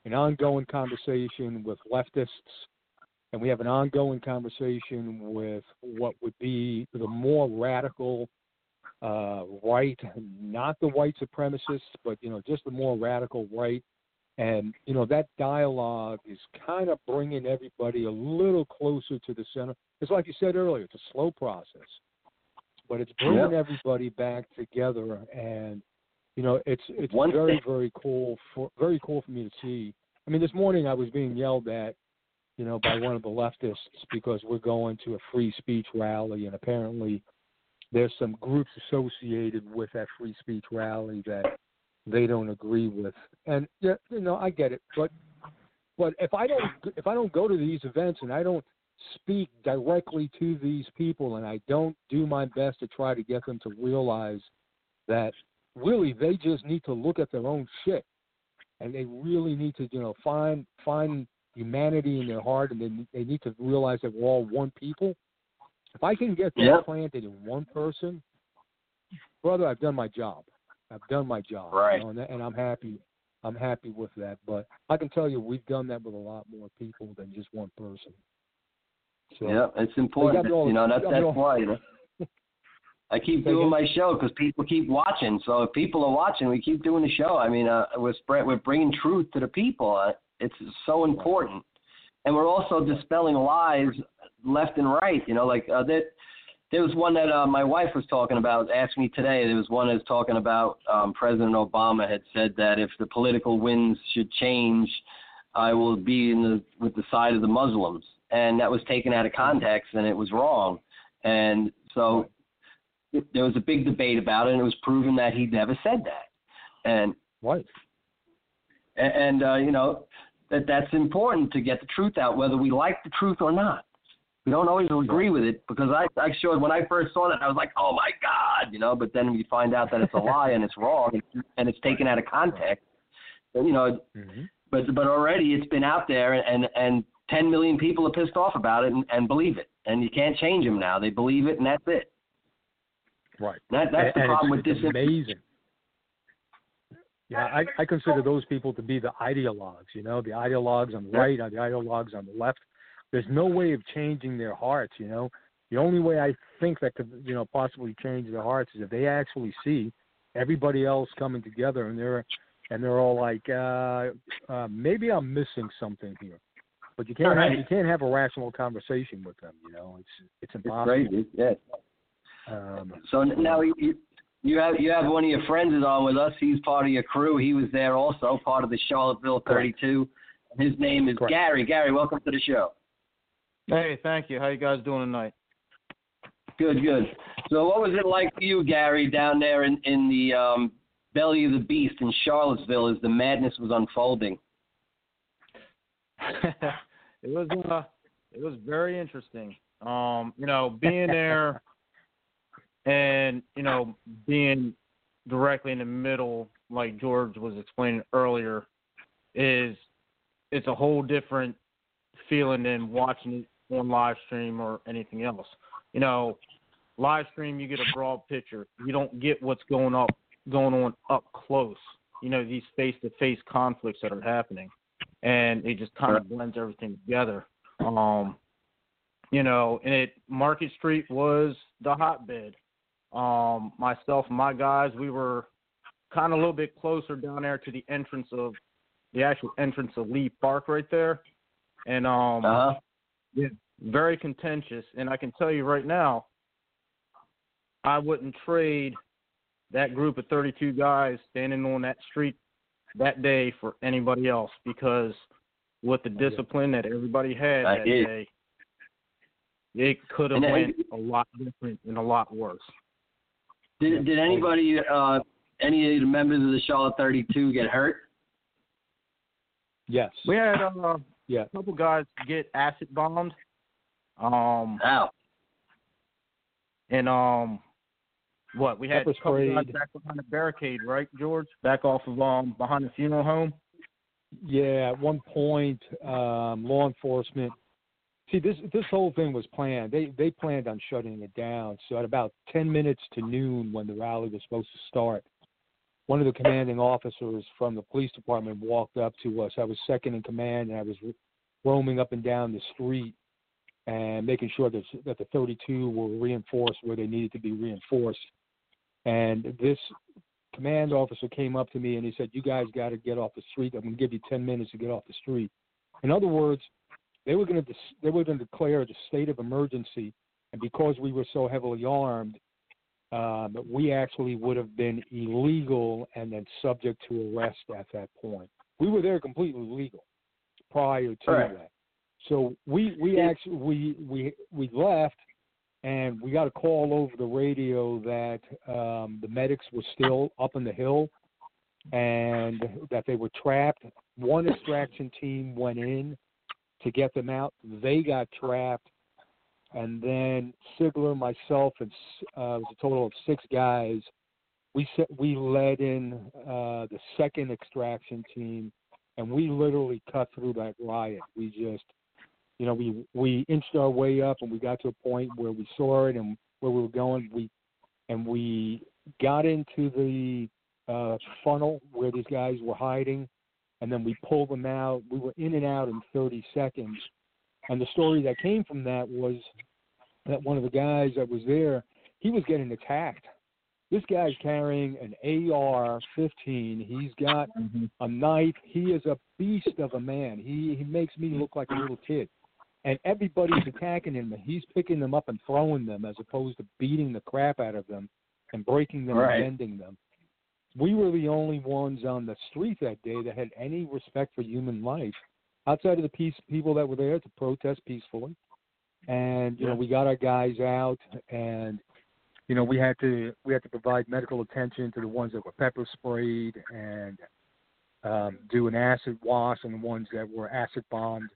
an ongoing conversation with leftists, and we have an ongoing conversation with what would be the more radical right, not the white supremacists, but, just the more radical right. And, that dialogue is kind of bringing everybody a little closer to the center. It's like you said earlier, it's a slow process, but it's bringing everybody back together. And, it's very, very cool for me to see. I mean, this morning I was being yelled at, by one of the leftists because we're going to a free speech rally, and apparently there's some groups associated with that free speech rally that they don't agree with. And I get it, but if I don't go to these events and I don't speak directly to these people and I don't do my best to try to get them to realize that really they just need to look at their own shit, and they really need to find humanity in their heart, and they need to realize that we're all one people. If I can get that planted in one person, brother, I've done my job. Right. And I'm happy. I'm happy with that. But I can tell you, we've done that with a lot more people than just one person. So, it's important. That's why. I keep doing my show because people keep watching. So if people are watching, we keep doing the show. I mean, we're bringing truth to the people. It's so important, and we're also dispelling lies left and right. There was one that my wife was talking about, asked me today. There was one that was talking about President Obama had said that if the political winds should change, I will be with the side of the Muslims. And that was taken out of context, and it was wrong. And so there was a big debate about it, and it was proven that he never said that. And that's important to get the truth out, whether we like the truth or not. We don't always agree with it, because I showed when I first saw that, I was like, oh my God, but then we find out that it's a lie and it's wrong and it's taken out of context. But already it's been out there, and 10 million people are pissed off about it and believe it, and you can't change them now. They believe it, and that's it. Right. That's the problem with this. Amazing. Yeah, I consider those people to be the ideologues. The ideologues on the right, the ideologues on the left. There's no way of changing their hearts. The only way I think that could possibly change their hearts is if they actually see everybody else coming together, and they're all like, maybe I'm missing something here. But you can't have a rational conversation with them. It's impossible. It's crazy. Yeah. So now you have one of your friends is on with us. He's part of your crew. He was there also, part of the Charlottesville 32. His name is Gary. Gary, welcome to the show. Hey, thank you. How you guys doing tonight? Good. So what was it like for you, Gary, down there in the belly of the beast in Charlottesville as the madness was unfolding? It was very interesting. Being there and, being directly in the middle, like George was explaining earlier, it's a whole different feeling than watching it on live stream or anything else. Live stream, you get a broad picture. You don't get what's going on up close. These face-to-face conflicts that are happening, and it just kind of blends everything together. And Market Street was the hotbed. Myself and my guys, we were kind of a little bit closer down there to the actual entrance of Lee Park right there. And very contentious. And I can tell you right now, I wouldn't trade that group of 32 guys standing on that street that day for anybody else, because with the discipline that everybody had that day, it could have went a lot different and a lot worse. Did anybody, any of the members of the Charlotte 32 get hurt? Yes. We had a couple guys get acid bombed. Ow. And we had a couple guys back behind the barricade, right, George? Back off of behind the funeral home. Yeah, at one point, law enforcement. See, this whole thing was planned. They planned on shutting it down. So at about 10 minutes to noon, when the rally was supposed to start, one of the commanding officers from the police department walked up to us. I was second in command, and I was roaming up and down the street and making sure that the 32 were reinforced where they needed to be reinforced. And this command officer came up to me and he said, "You guys got to get off the street. I'm going to give you 10 minutes to get off the street." In other words, they were going to declare the state of emergency, and because we were so heavily armed, we actually would have been illegal and then subject to arrest at that point. We were there completely legal prior to that. So we actually left, and we got a call over the radio that the medics were still up on the hill and that they were trapped. One extraction team went in to get them out. They got trapped. And then Sigler, myself, and it was a total of 6 guys. We led in the second extraction team, and we literally cut through that riot. We just, we inched our way up, and we got to a point where we saw it and where we were going. We got into the funnel where these guys were hiding, and then we pulled them out. We were in and out in 30 seconds. And the story that came from that was that one of the guys that was there, he was getting attacked. This guy's carrying an AR-15. He's got a knife. He is a beast of a man. He makes me look like a little kid. And everybody's attacking him. He's picking them up and throwing them as opposed to beating the crap out of them and breaking them and bending them. We were the only ones on the street that day that had any respect for human life, outside of the people that were there to protest peacefully. And, we got our guys out, and, we had to provide medical attention to the ones that were pepper sprayed and do an acid wash on the ones that were acid bombed.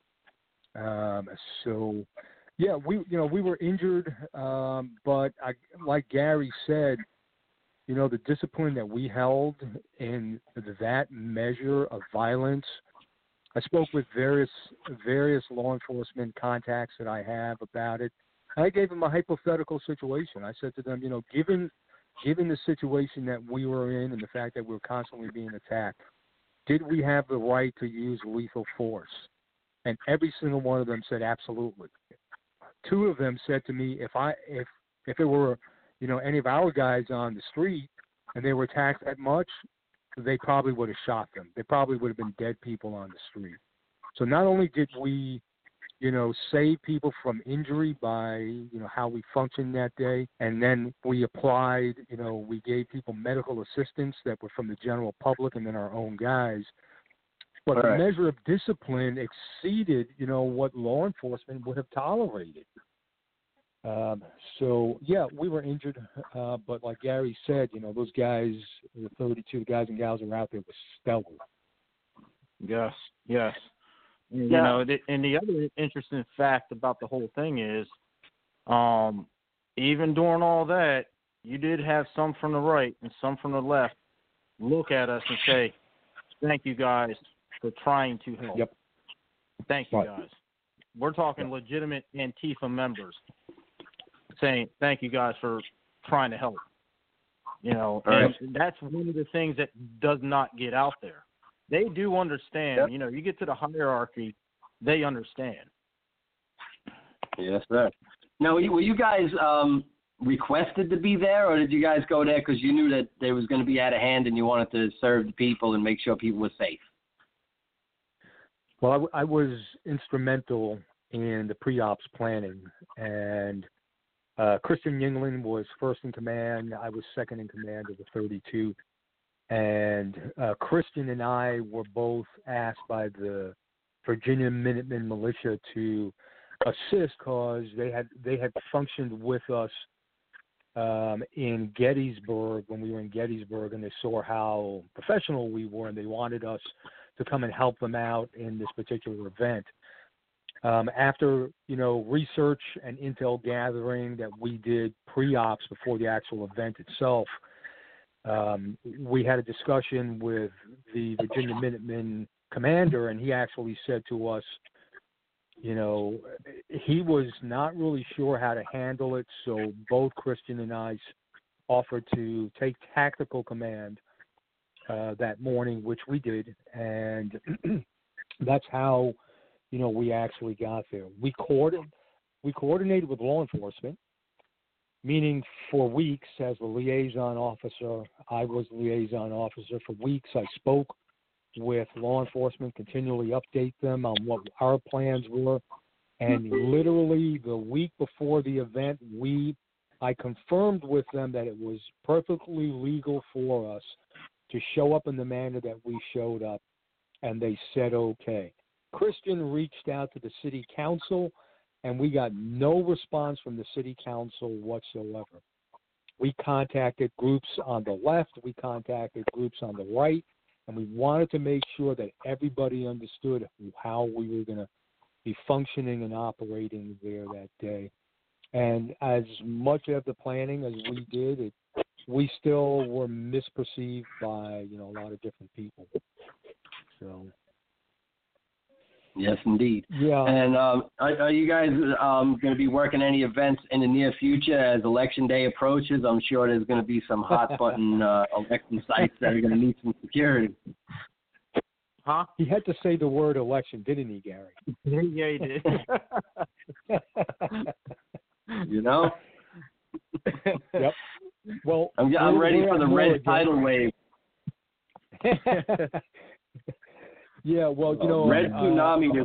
We were injured, but like Gary said, the discipline that we held in that measure of violence. I spoke with various law enforcement contacts that I have about it. And I gave them a hypothetical situation. I said to them, given the situation that we were in and the fact that we were constantly being attacked, did we have the right to use lethal force? And every single one of them said absolutely. 2 of them said to me, if it were, any of our guys on the street and they were attacked that much, they probably would have shot them. They probably would have been dead people on the street. So not only did we, save people from injury by, how we functioned that day, and then we applied, we gave people medical assistance that were from the general public and then our own guys. But the measure of discipline exceeded, what law enforcement would have tolerated. We were injured, but like Gary said, those guys, the 32 guys and gals who were out there, were stellar. Yes. And the other interesting fact about the whole thing is, even during all that, you did have some from the right and some from the left look at us and say, "Thank you guys for trying to help." Yep. Thank you guys. We're talking legitimate Antifa members saying, "Thank you guys for trying to help." And that's one of the things that does not get out there. They do understand. Yep. You get to the hierarchy, they understand. Yes, sir. Now, were you guys requested to be there, or did you guys go there because you knew that they was going to be out of hand and you wanted to serve the people and make sure people were safe? Well, I was instrumental in the pre-ops planning, and Christian Yingling was first in command. I was second in command of the 32. And Christian and I were both asked by the Virginia Minutemen militia to assist because they had functioned with us in Gettysburg when we were in Gettysburg, and they saw how professional we were, and they wanted us to come and help them out in this particular event. After research and intel gathering that we did pre-ops before the actual event itself, we had a discussion with the Virginia Minutemen commander, and he actually said to us, he was not really sure how to handle it, so both Christian and I offered to take tactical command that morning, which we did, and that's how, we actually got there. We coordinated with law enforcement, meaning for weeks as the liaison officer, I was the liaison officer. For weeks I spoke with law enforcement, continually update them on what our plans were, and literally the week before the event, I confirmed with them that it was perfectly legal for us to show up in the manner that we showed up, and they said okay. Christian reached out to the city council, and we got no response from the city council whatsoever. We contacted groups on the left, we contacted groups on the right, and we wanted to make sure that everybody understood how we were going to be functioning and operating there that day. And as much of the planning as we did, we still were misperceived by, a lot of different people. So. Yes, indeed. Yeah. And are you guys going to be working any events in the near future as Election Day approaches? I'm sure there's going to be some hot button election sites that are going to need some security. Huh? He had to say the word election, didn't he, Gary? Yeah, he did. Yep. Well, I'm ready for the red tidal wave. Yeah, well, red tsunami.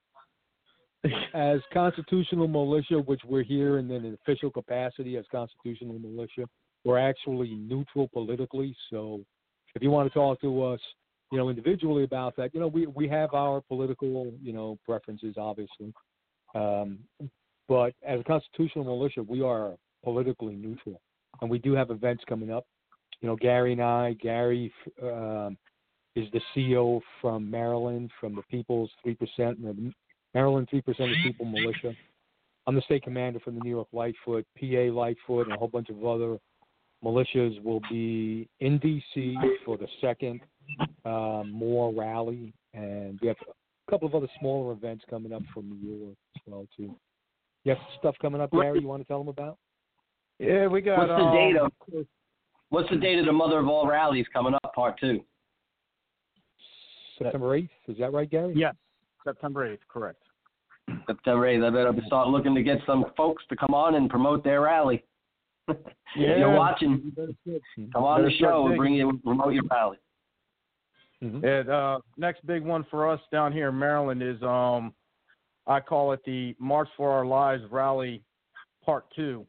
As constitutional militia, which we're here in an official capacity as constitutional militia, we're actually neutral politically. So, if you want to talk to us, individually about that, we have our political, preferences, obviously. But as a constitutional militia, we are politically neutral, and we do have events coming up. Gary and I. Gary is the CEO from Maryland, from the People's 3%, the Maryland 3% of People Militia. I'm the state commander for the New York Lightfoot, PA Lightfoot, and a whole bunch of other militias will be in D.C. for the second More rally, and we have a couple of other smaller events coming up from New York as well, too. You have stuff coming up, Gary, you want to tell them about? Yeah, we got... What's the date of the Mother of All Rallies coming up, part 2? September 8th, is that right, Gary? Yes, September 8th, correct. September 8th. I better start looking to get some folks to come on and promote their rally. Yeah. You're watching. Come on the show and promote your rally. Mm-hmm. And next big one for us down here in Maryland is I call it the March for Our Lives rally part 2.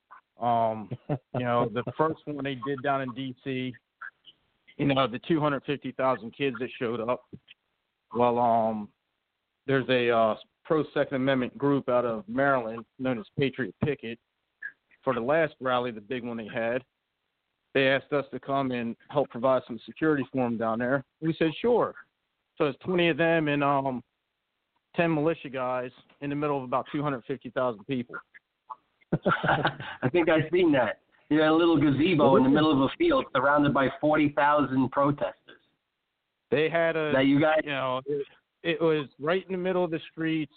The first one they did down in D.C., the 250,000 kids that showed up. Well, there's a pro-Second Amendment group out of Maryland known as Patriot Picket. For the last rally, the big one they had, they asked us to come and help provide some security for them down there. We said, sure. So it's 20 of them and 10 militia guys in the middle of about 250,000 people. I think I've seen that. You had a little gazebo in the middle of a field surrounded by 40,000 protesters. They had That you guys... it was right in the middle of the streets,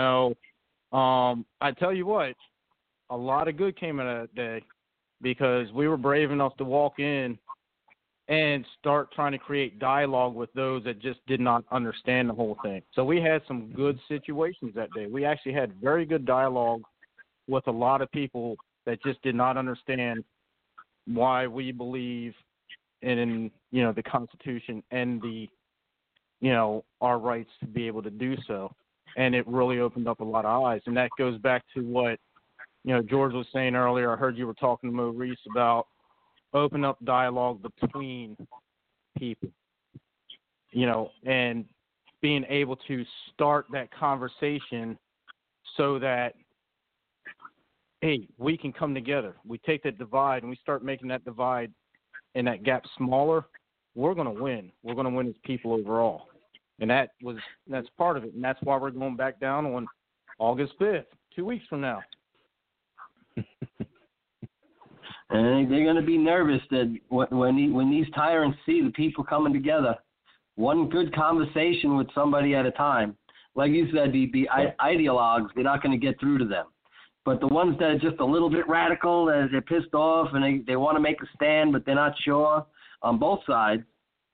I tell you what, a lot of good came out of that day because we were brave enough to walk in and start trying to create dialogue with those that just did not understand the whole thing. So we had some good situations that day. We actually had very good dialogue with a lot of people that just did not understand why we believe in the Constitution and the our rights to be able to do so. And it really opened up a lot of eyes. And that goes back to what George was saying earlier. I heard you were talking to Maurice about open up dialogue between people, and being able to start that conversation so that, hey, we can come together. We take that divide and we start making that divide and that gap smaller. We're going to win. We're going to win as people overall. And that's part of it. And that's why we're going back down on August 5th, 2 weeks from now. And they're going to be nervous that when these tyrants see the people coming together, one good conversation with somebody at a time. Like you said, the ideologues, they're not going to get through to them. But the ones that are just a little bit radical, they're pissed off and they want to make a stand, but they're not sure on both sides,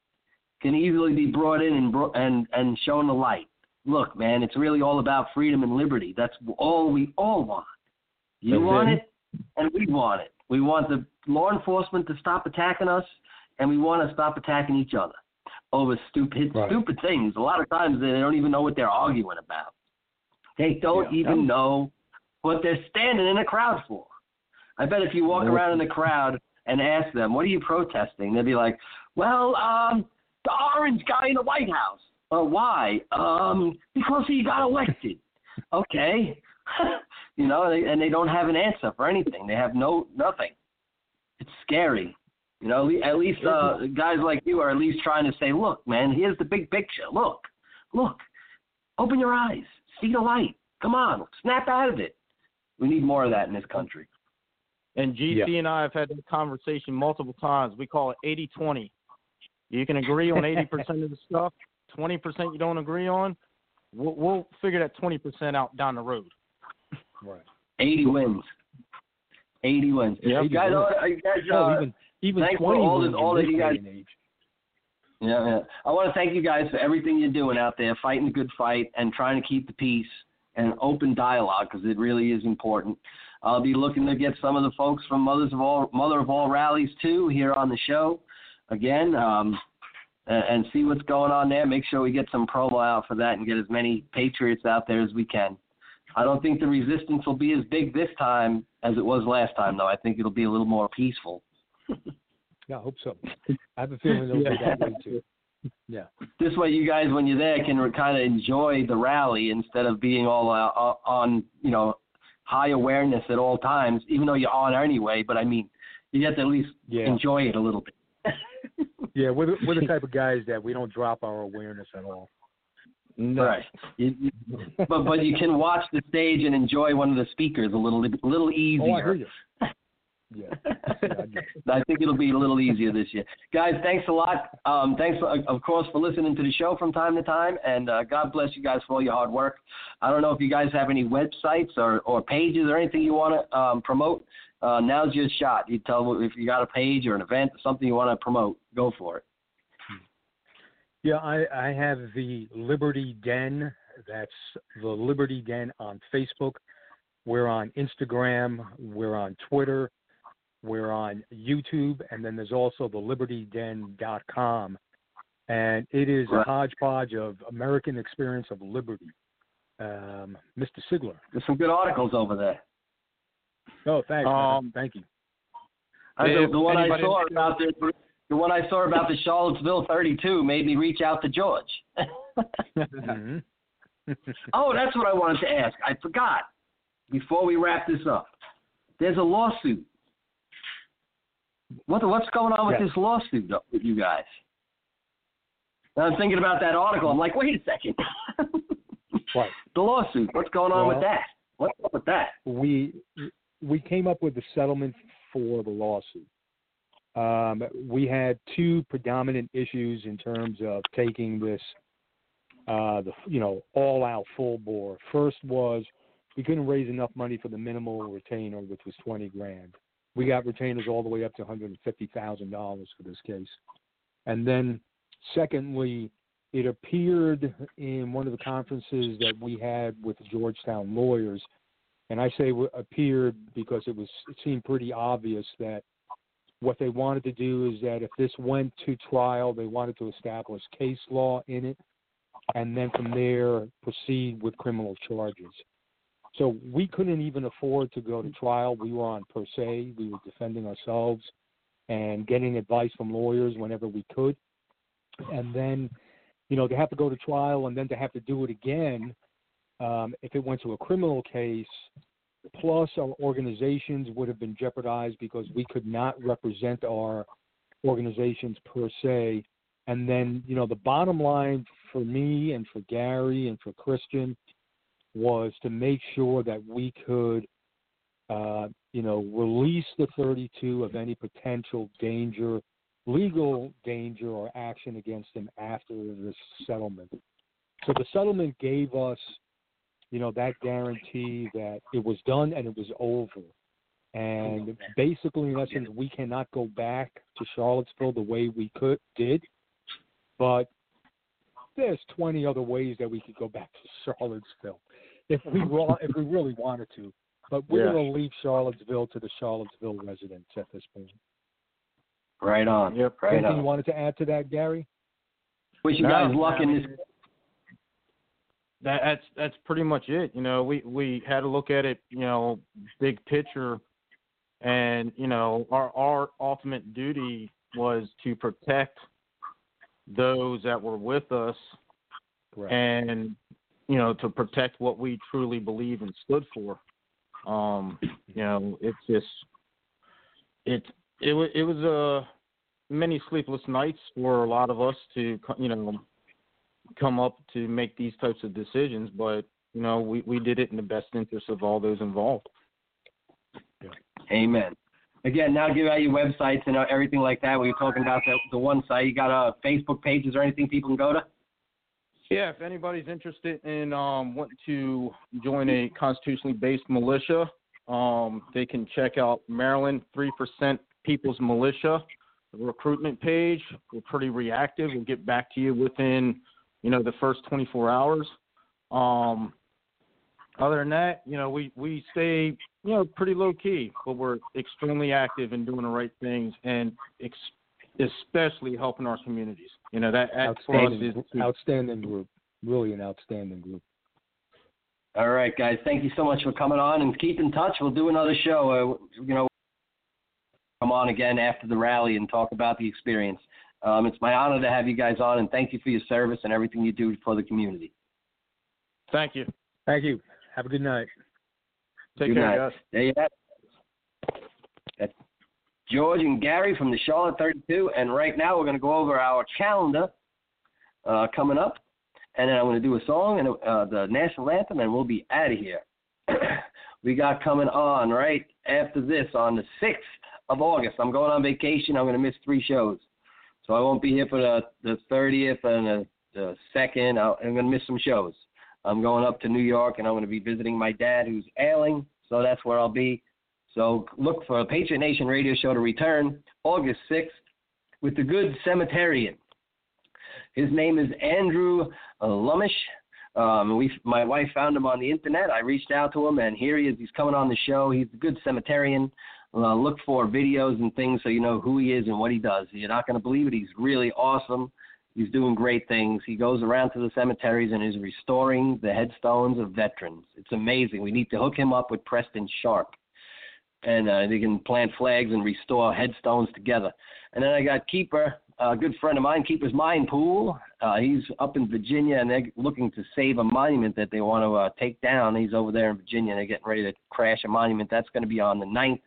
can easily be brought in and shown the light. Look, man, it's really all about freedom and liberty. That's all we all want. You want it, and we want it. We want the law enforcement to stop attacking us, and we want to stop attacking each other over stupid things. A lot of times they don't even know what they're arguing about. They don't even know what they're standing in a crowd for. I bet if you walk around in the crowd and ask them, what are you protesting? They'll be like, well, the orange guy in the White House. Why? Because he got elected. Okay. You know, and they don't have an answer for anything. They have nothing. It's scary. You know, at least guys like you are at least trying to say, look, man, here's the big picture. Look. Open your eyes. See the light. Come on. Snap out of it. We need more of that in this country. And GC and I have had this conversation multiple times. We call it 80-20. You can agree on 80% of the stuff. 20% you don't agree on. We'll figure that 20% out down the road. Right. 80 wins. 80 wins. Yeah, guys, even thanks 20 for all that you guys. age. Yeah. I want to thank you guys for everything you're doing out there, fighting the good fight and trying to keep the peace and open dialogue, because it really is important. I'll be looking to get some of the folks from Mother of All Rallies too here on the show again, and see what's going on there. Make sure we get some promo out for that and get as many patriots out there as we can. I don't think the resistance will be as big this time as it was last time, though. I think it'll be a little more peaceful. Yeah, I hope so. I have a feeling it'll be that way too. Yeah. This way, you guys, when you're there, can kind of enjoy the rally instead of being all on, high awareness at all times, even though you're on anyway. But, I mean, you get to at least enjoy it a little bit. Yeah, we're the type of guys that we don't drop our awareness at all. No. Right. But you can watch the stage and enjoy one of the speakers a little easier. Oh, I hear you. Yeah. I think it'll be a little easier this year. Guys, thanks a lot. Thanks, of course, for listening to the show from time to time, and God bless you guys for all your hard work. I don't know if you guys have any websites or pages or anything you want to promote. Now's your shot. You tell if you got a page or an event or something you want to promote. Go for it. Yeah, I have the Liberty Den. That's the Liberty Den on Facebook. We're on Instagram. We're on Twitter. We're on YouTube. And then there's also the LibertyDen.com. And it is a hodgepodge of American experience of liberty. Mr. Sigler. There's some good articles over there. Oh, thanks. Thank you. The one I saw about the Charlottesville 32 made me reach out to George. Mm-hmm. Oh, that's what I wanted to ask. I forgot. Before we wrap this up, there's a lawsuit. What's going on with this lawsuit with you guys? And I'm thinking about that article. I'm like, wait a second. What? The lawsuit. What's going on with that? What's up with that? We came up with a settlement for the lawsuit. We had two predominant issues in terms of taking this, all-out full bore. First was we couldn't raise enough money for the minimal retainer, which was $20,000. We got retainers all the way up to $150,000 for this case. And then, secondly, it appeared in one of the conferences that we had with the Georgetown lawyers, and I say appeared because it seemed pretty obvious that what they wanted to do is that if this went to trial, they wanted to establish case law in it, and then from there proceed with criminal charges. So we couldn't even afford to go to trial. We were on per se. We were defending ourselves and getting advice from lawyers whenever we could. And then, to have to go to trial and then to have to do it again, if it went to a criminal case, plus our organizations would have been jeopardized because we could not represent our organizations per se. And then, the bottom line for me and for Gary and for Christian was to make sure that we could, release the 32 of any potential danger, legal danger or action against them after this settlement. So the settlement gave us, that guarantee that it was done and it was over. And basically, in essence, we cannot go back to Charlottesville the way we did. but there's 20 other ways that we could go back to Charlottesville if we really wanted to. But we're going to leave Charlottesville to the Charlottesville residents at this point. Right on. Yep. Right Anything on. you wanted to add to that, Gary? Wish you guys luck in this. That's pretty much it. You know, we had to look at it, you know, big picture, and you know, our ultimate duty was to protect those that were with us, Correct. and you know, to protect what we truly believe and stood for. You know, it's just it was many sleepless nights for a lot of us to, you know, come up to make these types of decisions, but you know, we did it in the best interest of all those involved. Yeah. Amen. Again, now give out your websites and everything like that. We were talking about the one site. You got Facebook pages or anything people can go to? Yeah, if anybody's interested in wanting to join a constitutionally based militia, they can check out Maryland 3% People's Militia, the recruitment page. We're pretty reactive. We'll get back to you within, you know, the first 24 hours. Other than that, you know, we stay, you know, pretty low key, but we're extremely active in doing the right things and especially helping our communities. You know, that for us is outstanding group. Really an outstanding group. All right, guys. Thank you so much for coming on, and keep in touch. We'll do another show. You know, come on again after the rally and talk about the experience. It's my honor to have you guys on, and thank you for your service and everything you do for the community. Thank you. Thank you. Have a good night. Take care, guys. There you have it. That's George and Gary from the Charlotte 32, and right now we're going to go over our calendar coming up, and then I'm going to do a song and the national anthem, and we'll be out of here. We got coming on right after this on the 6th of August. I'm going on vacation. I'm going to miss 3 shows, so I won't be here for the 30th and the 2nd. I'm going to miss some shows. I'm going up to New York, and I'm going to be visiting my dad who's ailing, so that's where I'll be. So look for a Patriot Nation radio show to return August 6th with the good cemeterian. His name is Andrew Lumish. My wife found him on the internet. I reached out to him, and here he is. He's coming on the show. He's a good cemeterian. Look for videos and things so you know who he is and what he does. You're not going to believe it. He's really awesome. He's doing great things. He goes around to the cemeteries and is restoring the headstones of veterans. It's amazing. We need to hook him up with Preston Sharp. And they can plant flags and restore headstones together. And then I got Keeper, a good friend of mine, Keeper's Mine Pool. He's up in Virginia, and they're looking to save a monument that they want to take down. He's over there in Virginia, and they're getting ready to crash a monument. That's going to be on the 9th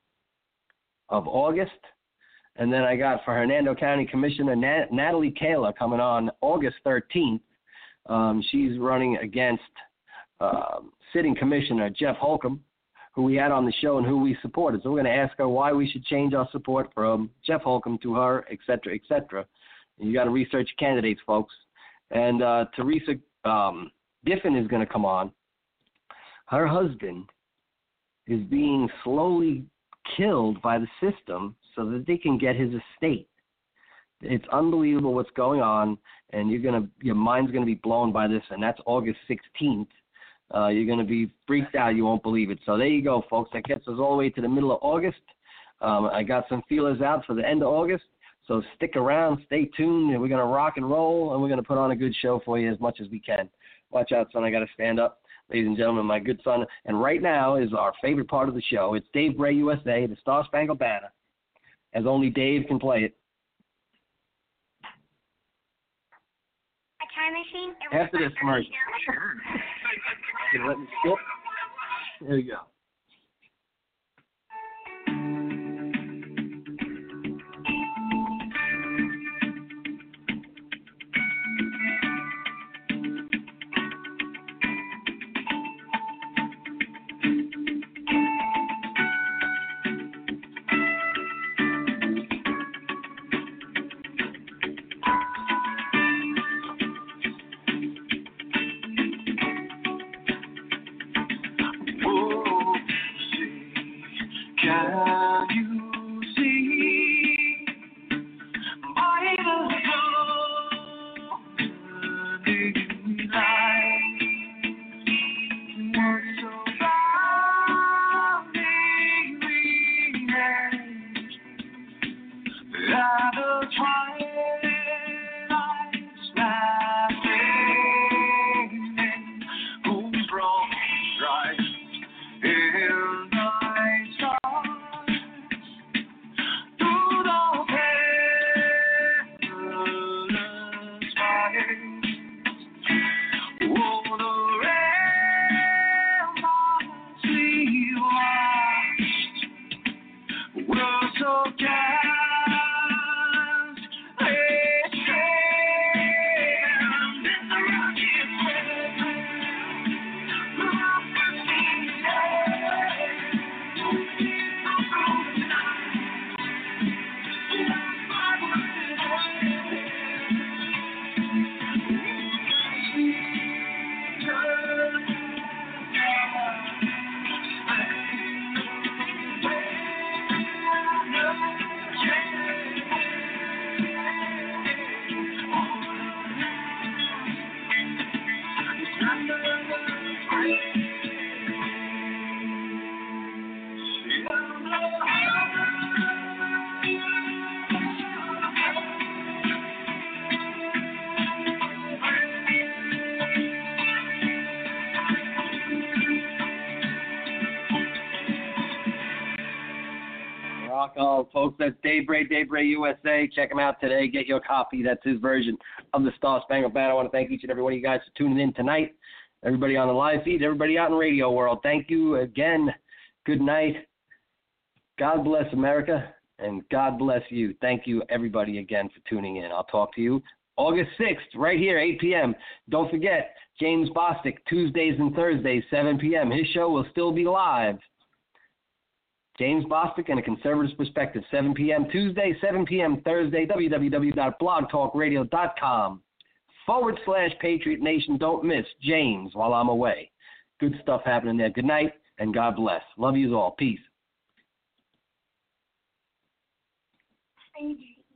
of August. And then I got for Hernando County Commissioner Natalie Kaler coming on August 13th. She's running against sitting Commissioner Jeff Holcomb, who we had on the show and who we supported. So we're going to ask her why we should change our support from Jeff Holcomb to her, et cetera, et cetera. And you got to research candidates, folks. And Teresa Giffen is going to come on. Her husband is being slowly killed by the system so that they can get his estate. It's unbelievable what's going on, and your mind's going to be blown by this, and that's August 16th. You're going to be freaked out. You won't believe it. So there you go, folks. That gets us all the way to the middle of August. I got some feelers out for the end of August, so stick around, stay tuned, and we're going to rock and roll, and we're going to put on a good show for you as much as we can. Watch out, son. I got to stand up. Ladies and gentlemen, my good son. And right now is our favorite part of the show. It's Dave Bray USA, the Star Spangled Banner, as only Dave can play it. A time machine? After this commercial. Let me skip. There you go. Rock on, folks. That's Dave Bray USA. Check him out today. Get your copy. That's his version of the Star Spangled Banner. I want to thank each and every one of you guys for tuning in tonight. Everybody on the live feed, everybody out in radio world, thank you again. Good night. God bless America, and God bless you. Thank you, everybody, again for tuning in. I'll talk to you August 6th, right here, 8 p.m. Don't forget, James Bostic, Tuesdays and Thursdays, 7 p.m. His show will still be live. James Bostic and a Conservative's Perspective, 7 p.m. Tuesday, 7 p.m. Thursday, www.blogtalkradio.com/Patriot Nation. Don't miss James while I'm away. Good stuff happening there. Good night, and God bless. Love you all. Peace. Thank you.